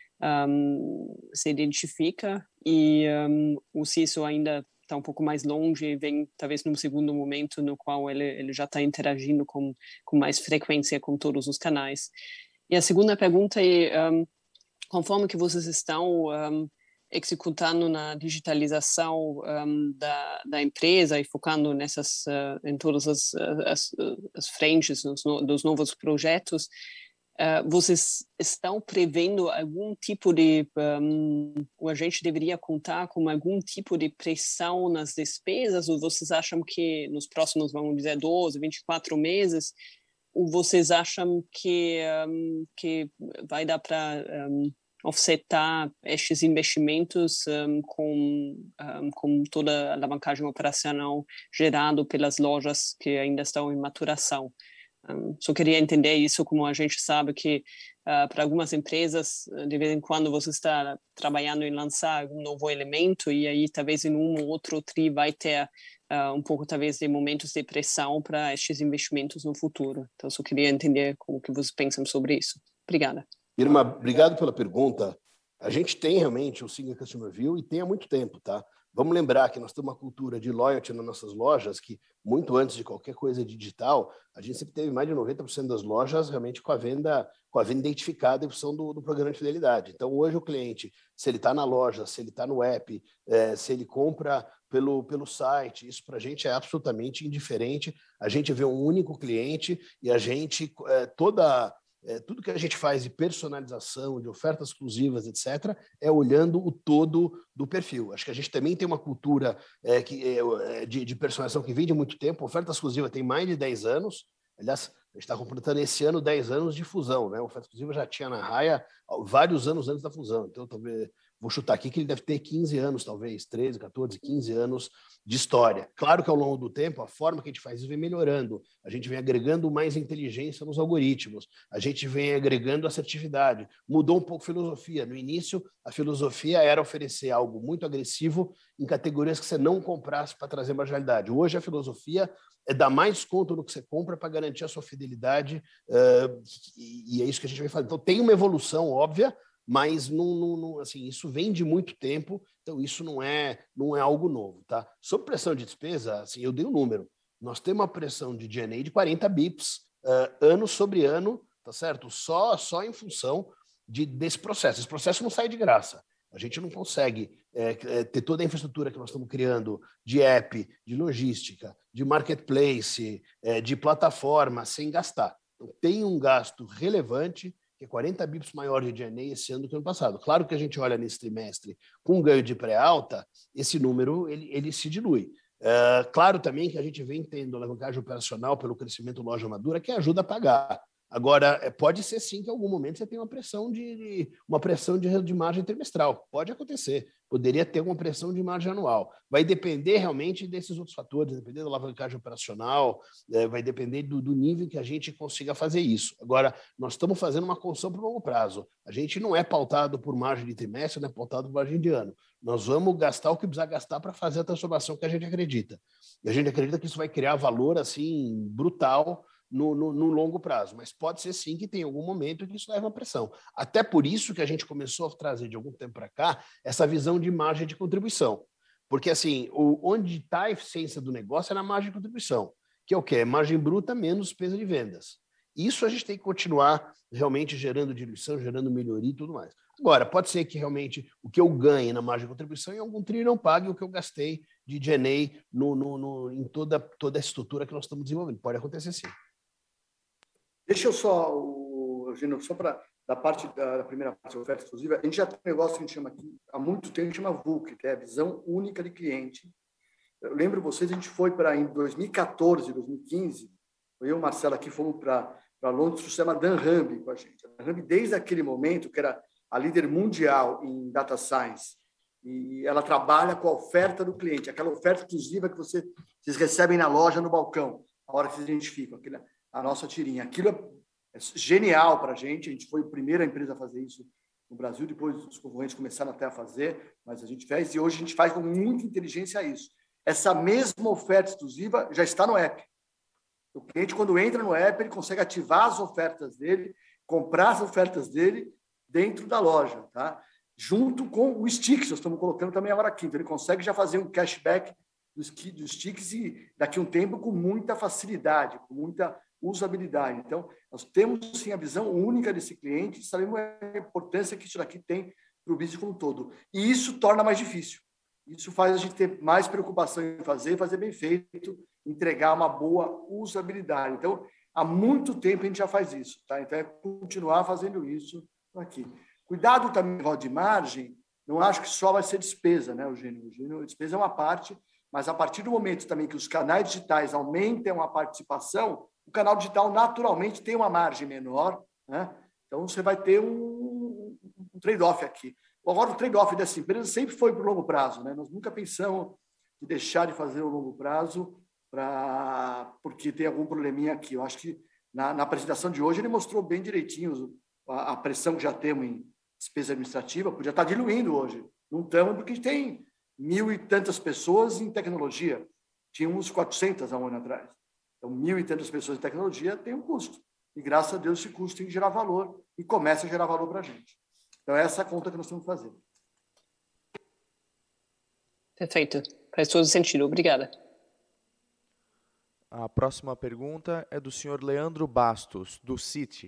um, se identifica, e um, o se isso ainda está um pouco mais longe, vem talvez num segundo momento no qual ele, ele já está interagindo com, com mais frequência com todos os canais. E a segunda pergunta é, um, conforme que vocês estão um, executando na digitalização um, da, da empresa e focando nessas, uh, em todas as, as, as frentes dos, no, dos novos projetos, uh, vocês estão prevendo algum tipo de, um, ou a gente deveria contar com algum tipo de pressão nas despesas, ou vocês acham que nos próximos, vamos dizer, doze, vinte e quatro meses, ou vocês acham que, um, que vai dar para um, offsetar estes investimentos um, com, um, com toda a alavancagem operacional gerada pelas lojas que ainda estão em maturação. Um, só queria entender isso, como a gente sabe que uh, para algumas empresas, de vez em quando você está trabalhando em lançar um novo elemento e aí talvez em um ou outro tri vai ter uh, um pouco talvez de momentos de pressão para estes investimentos no futuro. Então só queria entender como que vocês pensam sobre isso. Obrigada. Irma, obrigado pela pergunta. A gente tem realmente o Single Customer View e tem há muito tempo, tá? Vamos lembrar que nós temos uma cultura de loyalty nas nossas lojas que, muito antes de qualquer coisa digital, a gente sempre teve mais de noventa por cento das lojas realmente com a venda, com a venda identificada em função do, do programa de fidelidade. Então, hoje o cliente, se ele está na loja, se ele está no app, é, se ele compra pelo, pelo site, isso para a gente é absolutamente indiferente. A gente vê um único cliente e a gente, é, toda... É, tudo que a gente faz de personalização, de ofertas exclusivas, etcétera, é olhando o todo do perfil. Acho que a gente também tem uma cultura é, que, é, de, de personalização que vem de muito tempo. A oferta exclusiva tem mais de dez anos. Aliás, a gente está completando esse ano dez anos de fusão, né? A oferta exclusiva já tinha na Raia vários anos antes da fusão. Então, talvez vou chutar aqui que ele deve ter quinze anos, talvez, treze, quatorze, quinze anos de história. Claro que ao longo do tempo, a forma que a gente faz isso vem melhorando. A gente vem agregando mais inteligência nos algoritmos, a gente vem agregando assertividade. Mudou um pouco a filosofia. No início, a filosofia era oferecer algo muito agressivo em categorias que você não comprasse para trazer marginalidade. Hoje, a filosofia é dar mais conta no que você compra para garantir a sua fidelidade, uh, e, e é isso que a gente vai fazer. Então, tem uma evolução óbvia, mas não, não, não, assim, isso vem de muito tempo, então isso não é, não é algo novo. Tá? Sobre pressão de despesa, assim, eu dei um número. Nós temos uma pressão de G N A de quarenta bips, uh, ano sobre ano, tá certo? Só, só em função de, desse processo. Esse processo não sai de graça. A gente não consegue é, ter toda a infraestrutura que nós estamos criando de app, de logística, de marketplace, é, de plataforma, sem gastar. Então, tem um gasto relevante, que é quarenta bips maior de G N A esse ano do que ano passado. Claro que a gente olha nesse trimestre com um ganho de pré-alta, esse número ele, ele se dilui. É, claro também que a gente vem tendo alavancagem operacional pelo crescimento loja madura, que ajuda a pagar. Agora, pode ser sim que em algum momento você tenha uma pressão de, uma pressão de, de margem trimestral. Pode acontecer. Poderia ter uma pressão de margem anual. Vai depender realmente desses outros fatores, vai depender da alavancagem operacional, é, vai depender do, do nível que a gente consiga fazer isso. Agora, nós estamos fazendo uma construção para o longo prazo. A gente não é pautado por margem de trimestre, não é pautado por margem de ano. Nós vamos gastar o que precisar gastar para fazer a transformação que a gente acredita. E a gente acredita que isso vai criar valor assim brutal No, no, no longo prazo, mas pode ser sim que tenha algum momento que isso leva a pressão. Até por isso que a gente começou a trazer de algum tempo para cá essa visão de margem de contribuição. Porque assim, o, onde está a eficiência do negócio é na margem de contribuição, que é o quê? É margem bruta menos despesa de vendas. Isso a gente tem que continuar realmente gerando diluição, gerando melhoria e tudo mais. Agora, pode ser que realmente o que eu ganhe na margem de contribuição em algum tri não pague o que eu gastei de G N A no, no, no, em toda, toda a estrutura que nós estamos desenvolvendo. Pode acontecer sim. Deixa eu só, Eugênio, só para da parte da, da primeira parte da oferta exclusiva, a gente já tem um negócio que a gente chama aqui, há muito tempo, a gente chama V U C, que é a visão única de cliente. Eu lembro vocês, a gente foi para, em dois mil e quatorze, dois mil e quinze, eu e o Marcelo aqui fomos para Londres, o sistema DanHub com a gente. A DanHub, desde aquele momento, que era a líder mundial em data science, e ela trabalha com a oferta do cliente, aquela oferta exclusiva que você, vocês recebem na loja, no balcão, a hora que vocês identificam, aquele, a nossa tirinha. Aquilo é genial para a gente. A gente foi a primeira empresa a fazer isso no Brasil, depois os concorrentes começaram até a fazer, mas a gente fez, e hoje a gente faz com muita inteligência isso. Essa mesma oferta exclusiva já está no app. O cliente, quando entra no app, ele consegue ativar as ofertas dele, comprar as ofertas dele dentro da loja, tá? Junto com o Stix, nós estamos colocando também agora aqui. Então, ele consegue já fazer um cashback dos, dos Stix e daqui a um tempo com muita facilidade, com muita usabilidade. Então, nós temos sim a visão única desse cliente e sabemos a importância que isso daqui tem para o business como um todo. E isso torna mais difícil. Isso faz a gente ter mais preocupação em fazer, fazer bem feito, entregar uma boa usabilidade. Então, há muito tempo a gente já faz isso, tá? Então, é continuar fazendo isso aqui. Cuidado também com a de margem, não acho que só vai ser despesa, né, Eugênio? Eugênio, despesa é uma parte, mas a partir do momento também que os canais digitais aumentem a participação, o canal digital naturalmente tem uma margem menor, né? Então você vai ter um, um trade-off aqui. Agora, o trade-off dessa empresa sempre foi para o longo prazo, né? Nós nunca pensamos em deixar de fazer o longo prazo pra, porque tem algum probleminha aqui. Eu acho que na, na apresentação de hoje ele mostrou bem direitinho a, a pressão que já temos em despesa administrativa, podia estar diluindo hoje. Não estamos, porque tem mil e tantas pessoas em tecnologia. Tínhamos quatrocentas há um ano atrás. Então, mil e tantas pessoas em tecnologia tem um custo. E, graças a Deus, esse custo tem que gerar valor e começa a gerar valor para a gente. Então, essa é a conta que nós temos que fazer. Perfeito. Faz todo sentido. Obrigada. A próxima pergunta é do senhor Leandro Bastos, do Citi.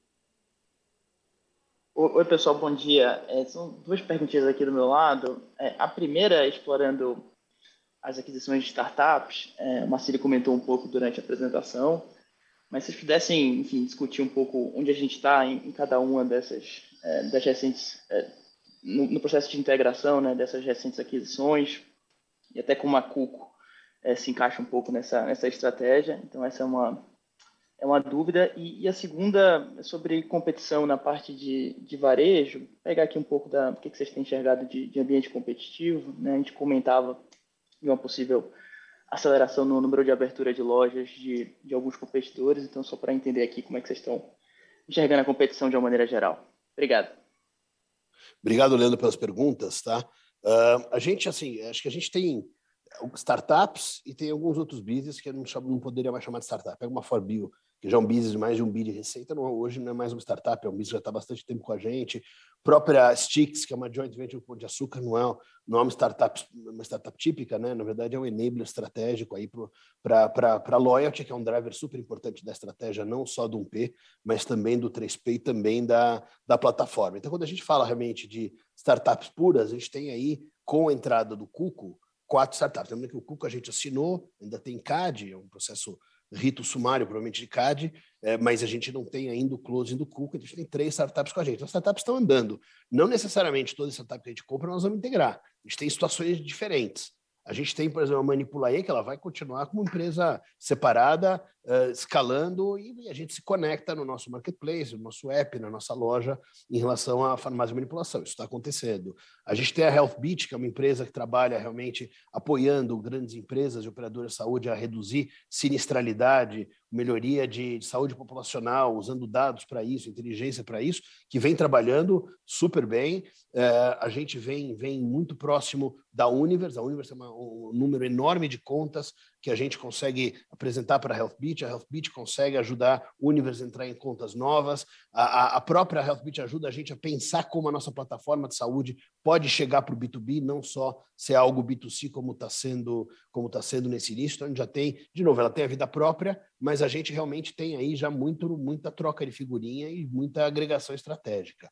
Oi, pessoal, bom dia. É, são duas perguntinhas aqui do meu lado. É, a primeira, explorando as aquisições de startups, é, o Marcílio comentou um pouco durante a apresentação, mas se vocês pudessem, enfim, discutir um pouco onde a gente está em, em cada uma dessas, é, das recentes, é, no, no processo de integração, né, dessas recentes aquisições, e até como a Cuco é, se encaixa um pouco nessa, nessa estratégia. Então, essa é uma, é uma dúvida. E, e a segunda é sobre competição na parte de, de varejo. Vou pegar aqui um pouco da, do que vocês têm enxergado de, de ambiente competitivo, né? A gente comentava de uma possível aceleração no número de abertura de lojas de, de alguns competidores. Então, só para entender aqui como é que vocês estão enxergando a competição de uma maneira geral. Obrigado. Obrigado, Leandro, pelas perguntas, tá? Uh, a gente, assim, acho que a gente tem startups e tem alguns outros business que eu não, chamo, não poderia mais chamar de startup. Pega uma ForBio, que já é um business de mais de um bi de receita, não, hoje não é mais uma startup, é um business que já está há bastante tempo com a gente. Própria Stix, que é uma joint venture com Pão de Açúcar, não é, não é uma, startup, uma startup típica, né? Na verdade, é um enabler estratégico para a loyalty, que é um driver super importante da estratégia, não só do um P, mas também do três P e também da, da plataforma. Então, quando a gente fala realmente de startups puras, a gente tem aí, com a entrada do Cuco, quatro startups. Lembrando que o Cuco a gente assinou, ainda tem C A D, é um processo rito sumário, provavelmente de C A D, é, mas a gente não tem ainda o closing do Cuco, então a gente tem três startups com a gente. As startups estão andando. Não necessariamente toda startup que a gente compra nós vamos integrar. A gente tem situações diferentes. A gente tem, por exemplo, a Manipulaê, que ela vai continuar como empresa separada, uh, escalando, e a gente se conecta no nosso marketplace, no nosso app, na nossa loja, em relação à farmácia de manipulação. Isso está acontecendo. A gente tem a Healthbit, que é uma empresa que trabalha realmente apoiando grandes empresas e operadoras de saúde a reduzir sinistralidade, melhoria de, de saúde populacional, usando dados para isso, inteligência para isso, que vem trabalhando super bem. Uh, a gente vem, vem muito próximo da Univers. A Univers é uma, um número enorme de contas que a gente consegue apresentar para a Healthbit. A Healthbit consegue ajudar a Univers a entrar em contas novas. A, a, a própria Healthbit ajuda a gente a pensar como a nossa plataforma de saúde pode chegar para o B dois B, não só ser algo B dois C como está sendo, como tá sendo nesse início. Então, a gente já tem, de novo, ela tem a vida própria, mas a gente realmente tem aí já muito, muita troca de figurinha e muita agregação estratégica.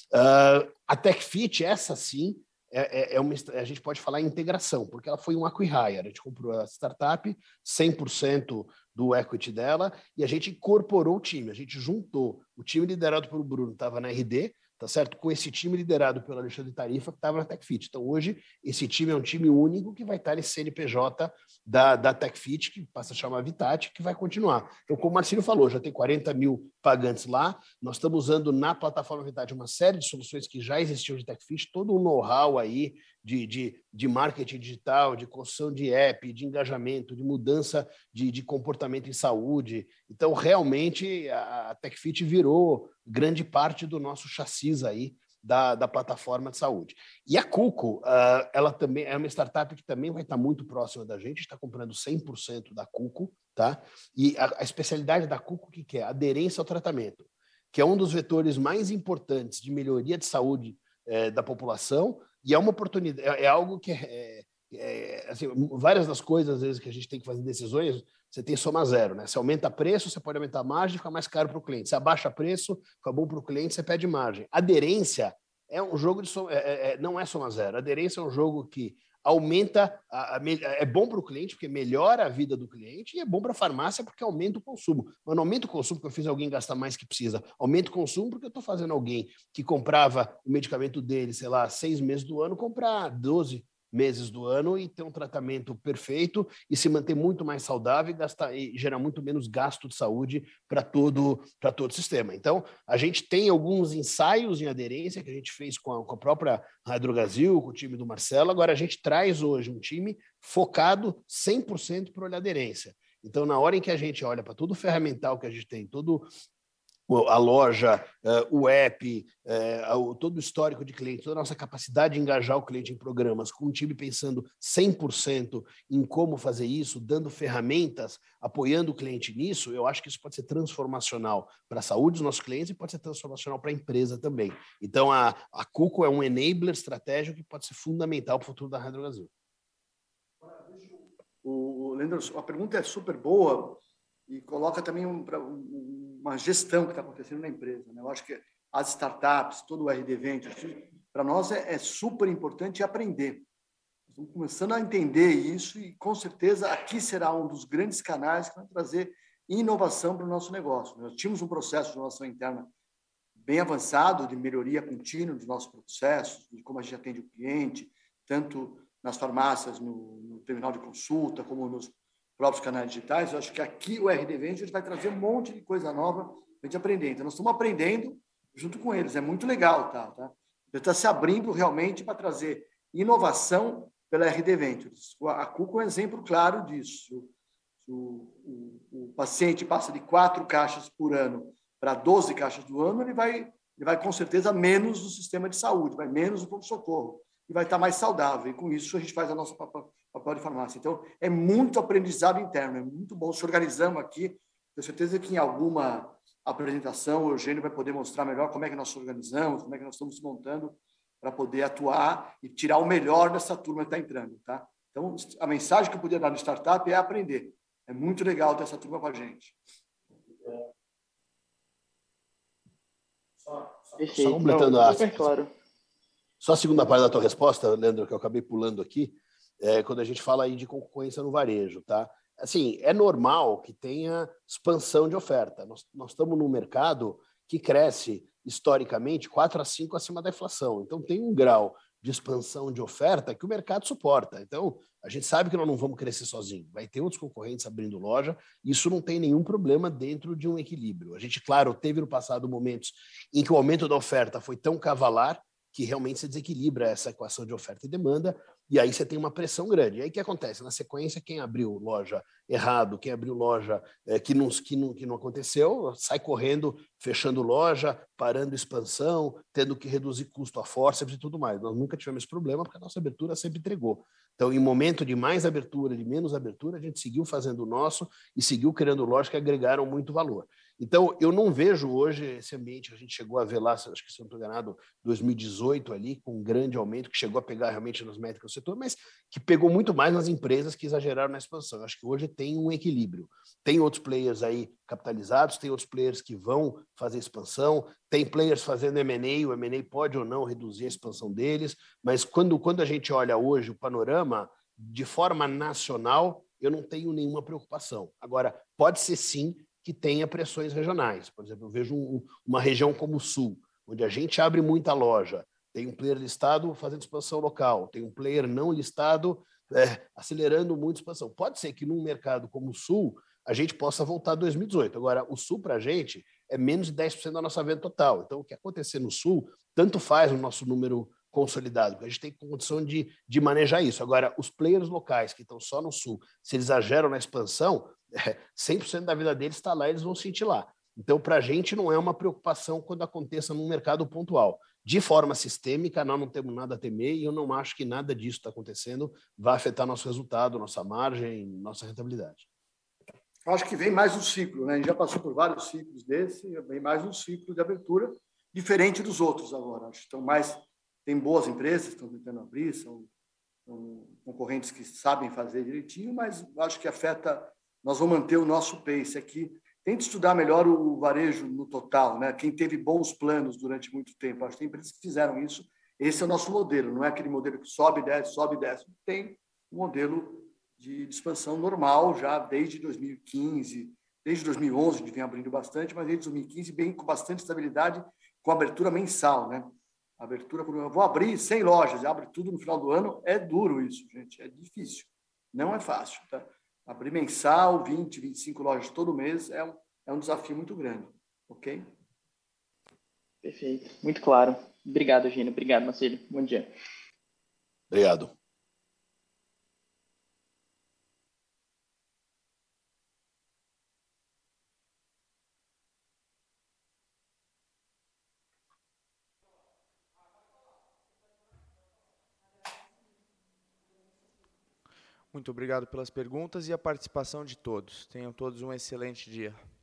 Uh, a TechFit, essa sim, É, é uma, a gente pode falar em integração, porque ela foi um acqui-hire. A gente comprou a startup, cem por cento do equity dela, e a gente incorporou o time. A gente juntou o time liderado pelo Bruno, estava na R D, tá certo? Com esse time liderado pelo Alexandre Tarifa, que estava na TechFit. Então, hoje, esse time é um time único que vai estar nesse C N P J da, da TechFit, que passa a chamar Vitati, que vai continuar. Então, como o Marcílio falou, já tem quarenta mil pagantes lá. Nós estamos usando na plataforma Vitati uma série de soluções que já existiam de TechFit, todo um know-how aí de, de, de marketing digital, de construção de app, de engajamento, de mudança de, de comportamento em saúde. Então, realmente, a, a TechFit virou grande parte do nosso chassis aí da, da plataforma de saúde. E a Cuco, uh, ela também é uma startup que também vai estar muito próxima da gente, está comprando cem por cento da Cuco, tá? E a, a especialidade da Cuco, o que, que é? Aderência ao tratamento, que é um dos vetores mais importantes de melhoria de saúde eh, da população, e é uma oportunidade, é, é algo que é, é, assim, várias das coisas, às vezes, que a gente tem que fazer decisões, você tem soma zero, né? Você aumenta preço, você pode aumentar a margem, fica mais caro para o cliente. Você abaixa preço, fica bom para o cliente, você pede margem. Aderência é um jogo de soma, é, é, não é soma zero. Aderência é um jogo que aumenta, a, a, é bom para o cliente, porque melhora a vida do cliente, e é bom para a farmácia, porque aumenta o consumo. Mas não aumenta o consumo porque eu fiz alguém gastar mais que precisa. Aumenta o consumo porque eu estou fazendo alguém que comprava o medicamento dele, sei lá, seis meses do ano, comprar doze meses do ano e ter um tratamento perfeito e se manter muito mais saudável e, gastar, e gerar muito menos gasto de saúde para todo, para todo o sistema. Então, a gente tem alguns ensaios em aderência que a gente fez com a, com a própria Hidrogasil, com o time do Marcelo. Agora, a gente traz hoje um time focado cem por cento para olhar aderência. Então, na hora em que a gente olha para todo o ferramental que a gente tem, todo a loja, o app, todo o histórico de cliente, toda a nossa capacidade de engajar o cliente em programas, com o time pensando cem por cento em como fazer isso, dando ferramentas, apoiando o cliente nisso, eu acho que isso pode ser transformacional para a saúde dos nossos clientes e pode ser transformacional para a empresa também. Então, a, a Cuco é um enabler estratégico que pode ser fundamental para o futuro da Hidrogasil. O Leandro, a pergunta é super boa e coloca também um, uma gestão que está acontecendo na empresa, né? Eu acho que as startups, todo o R D Ventures, para nós é, é super importante aprender. Estamos começando a entender isso e, com certeza, aqui será um dos grandes canais que vai trazer inovação para o nosso negócio. Nós tínhamos um processo de inovação interna bem avançado, de melhoria contínua dos nossos processos, de como a gente atende o cliente, tanto nas farmácias, no, no terminal de consulta, como nos próprios canais digitais, eu acho que aqui o R D Ventures vai trazer um monte de coisa nova para a gente aprender. Então, nós estamos aprendendo junto com eles. É muito legal, tá? tá? Ele está se abrindo realmente para trazer inovação pela R D Ventures. A Cuco é um exemplo claro disso. O, o, o paciente passa de quatro caixas por ano para doze caixas do ano, ele vai, ele vai com certeza menos no sistema de saúde, vai menos no pronto-socorro, e vai estar mais saudável. E com isso a gente faz a nossa papel, papel de farmácia. Então, é muito aprendizado interno, é muito bom. Se organizamos aqui, tenho certeza que em alguma apresentação o Eugênio vai poder mostrar melhor como é que nós nos organizamos, como é que nós estamos montando para poder atuar e tirar o melhor dessa turma que está entrando. Tá? Então, a mensagem que eu podia dar no startup é aprender. É muito legal ter essa turma com a gente. Perfeito. Só completando Não, a, super claro. Só a segunda parte da tua resposta, Leandro, que eu acabei pulando aqui, é quando a gente fala aí de concorrência no varejo, tá? Assim, é normal que tenha expansão de oferta. Nós, nós estamos num mercado que cresce historicamente quatro a cinco acima da inflação. Então, tem um grau de expansão de oferta que o mercado suporta. Então, a gente sabe que nós não vamos crescer sozinho. Vai ter outros concorrentes abrindo loja. Isso não tem nenhum problema dentro de um equilíbrio. A gente, claro, teve no passado momentos em que o aumento da oferta foi tão cavalar que realmente se desequilibra essa equação de oferta e demanda, e aí você tem uma pressão grande. E aí o que acontece? Na sequência, quem abriu loja errado, quem abriu loja é, que, não, que, não, que não aconteceu, sai correndo, fechando loja, parando expansão, tendo que reduzir custo a forceps e tudo mais. Nós nunca tivemos esse problema, porque a nossa abertura sempre entregou. Então, em momento de mais abertura, de menos abertura, a gente seguiu fazendo o nosso e seguiu criando lojas que agregaram muito valor. Então, eu não vejo hoje esse ambiente que a gente chegou a ver lá, acho que se não estou enganado, dois mil e dezoito ali, com um grande aumento, que chegou a pegar realmente nas métricas do setor, mas que pegou muito mais nas empresas que exageraram na expansão. Eu acho que hoje tem um equilíbrio. Tem outros players aí capitalizados, tem outros players que vão fazer expansão, tem players fazendo M and A, o M and A pode ou não reduzir a expansão deles, mas quando, quando a gente olha hoje o panorama, de forma nacional, eu não tenho nenhuma preocupação. Agora, pode ser sim que tenha pressões regionais. Por exemplo, eu vejo um, uma região como o Sul, onde a gente abre muita loja, tem um player listado fazendo expansão local, tem um player não listado é, acelerando muito a expansão. Pode ser que num mercado como o Sul, a gente possa voltar a dois mil e dezoito. Agora, o Sul, para a gente, é menos de dez por cento da nossa venda total. Então, o que acontecer no Sul, tanto faz no nosso número consolidado, porque a gente tem condição de, de manejar isso. Agora, os players locais que estão só no Sul, se eles exageram na expansão, é, cem por cento da vida deles está lá, eles vão sentir lá. Então, para a gente, não é uma preocupação quando aconteça num mercado pontual. De forma sistêmica, nós não temos nada a temer e eu não acho que nada disso está acontecendo vai afetar nosso resultado, nossa margem, nossa rentabilidade. Eu acho que vem mais um ciclo, né? A gente já passou por vários ciclos desse, vem mais um ciclo de abertura, diferente dos outros agora. Acho que estão mais, tem boas empresas, estão tentando abrir, são, são concorrentes que sabem fazer direitinho, mas acho que afeta, nós vamos manter o nosso pace aqui. Tente estudar melhor o varejo no total, né? Quem teve bons planos durante muito tempo. Acho que tem empresas que fizeram isso. Esse é o nosso modelo, não é aquele modelo que sobe, desce, sobe, desce. Tem um modelo de expansão normal já desde dois mil e quinze, desde dois mil e onze, que vem abrindo bastante, mas desde dois mil e quinze, bem com bastante estabilidade, com abertura mensal, né? Abertura, eu vou abrir cem lojas, abre tudo no final do ano, é duro isso, gente, é difícil, não é fácil, tá? Abrir mensal, vinte, vinte e cinco lojas todo mês é um, é um desafio muito grande, ok? Perfeito, muito claro. Obrigado, Eugênio. Obrigado, Marcelo. Bom dia. Obrigado. Muito obrigado pelas perguntas e a participação de todos. Tenham todos um excelente dia.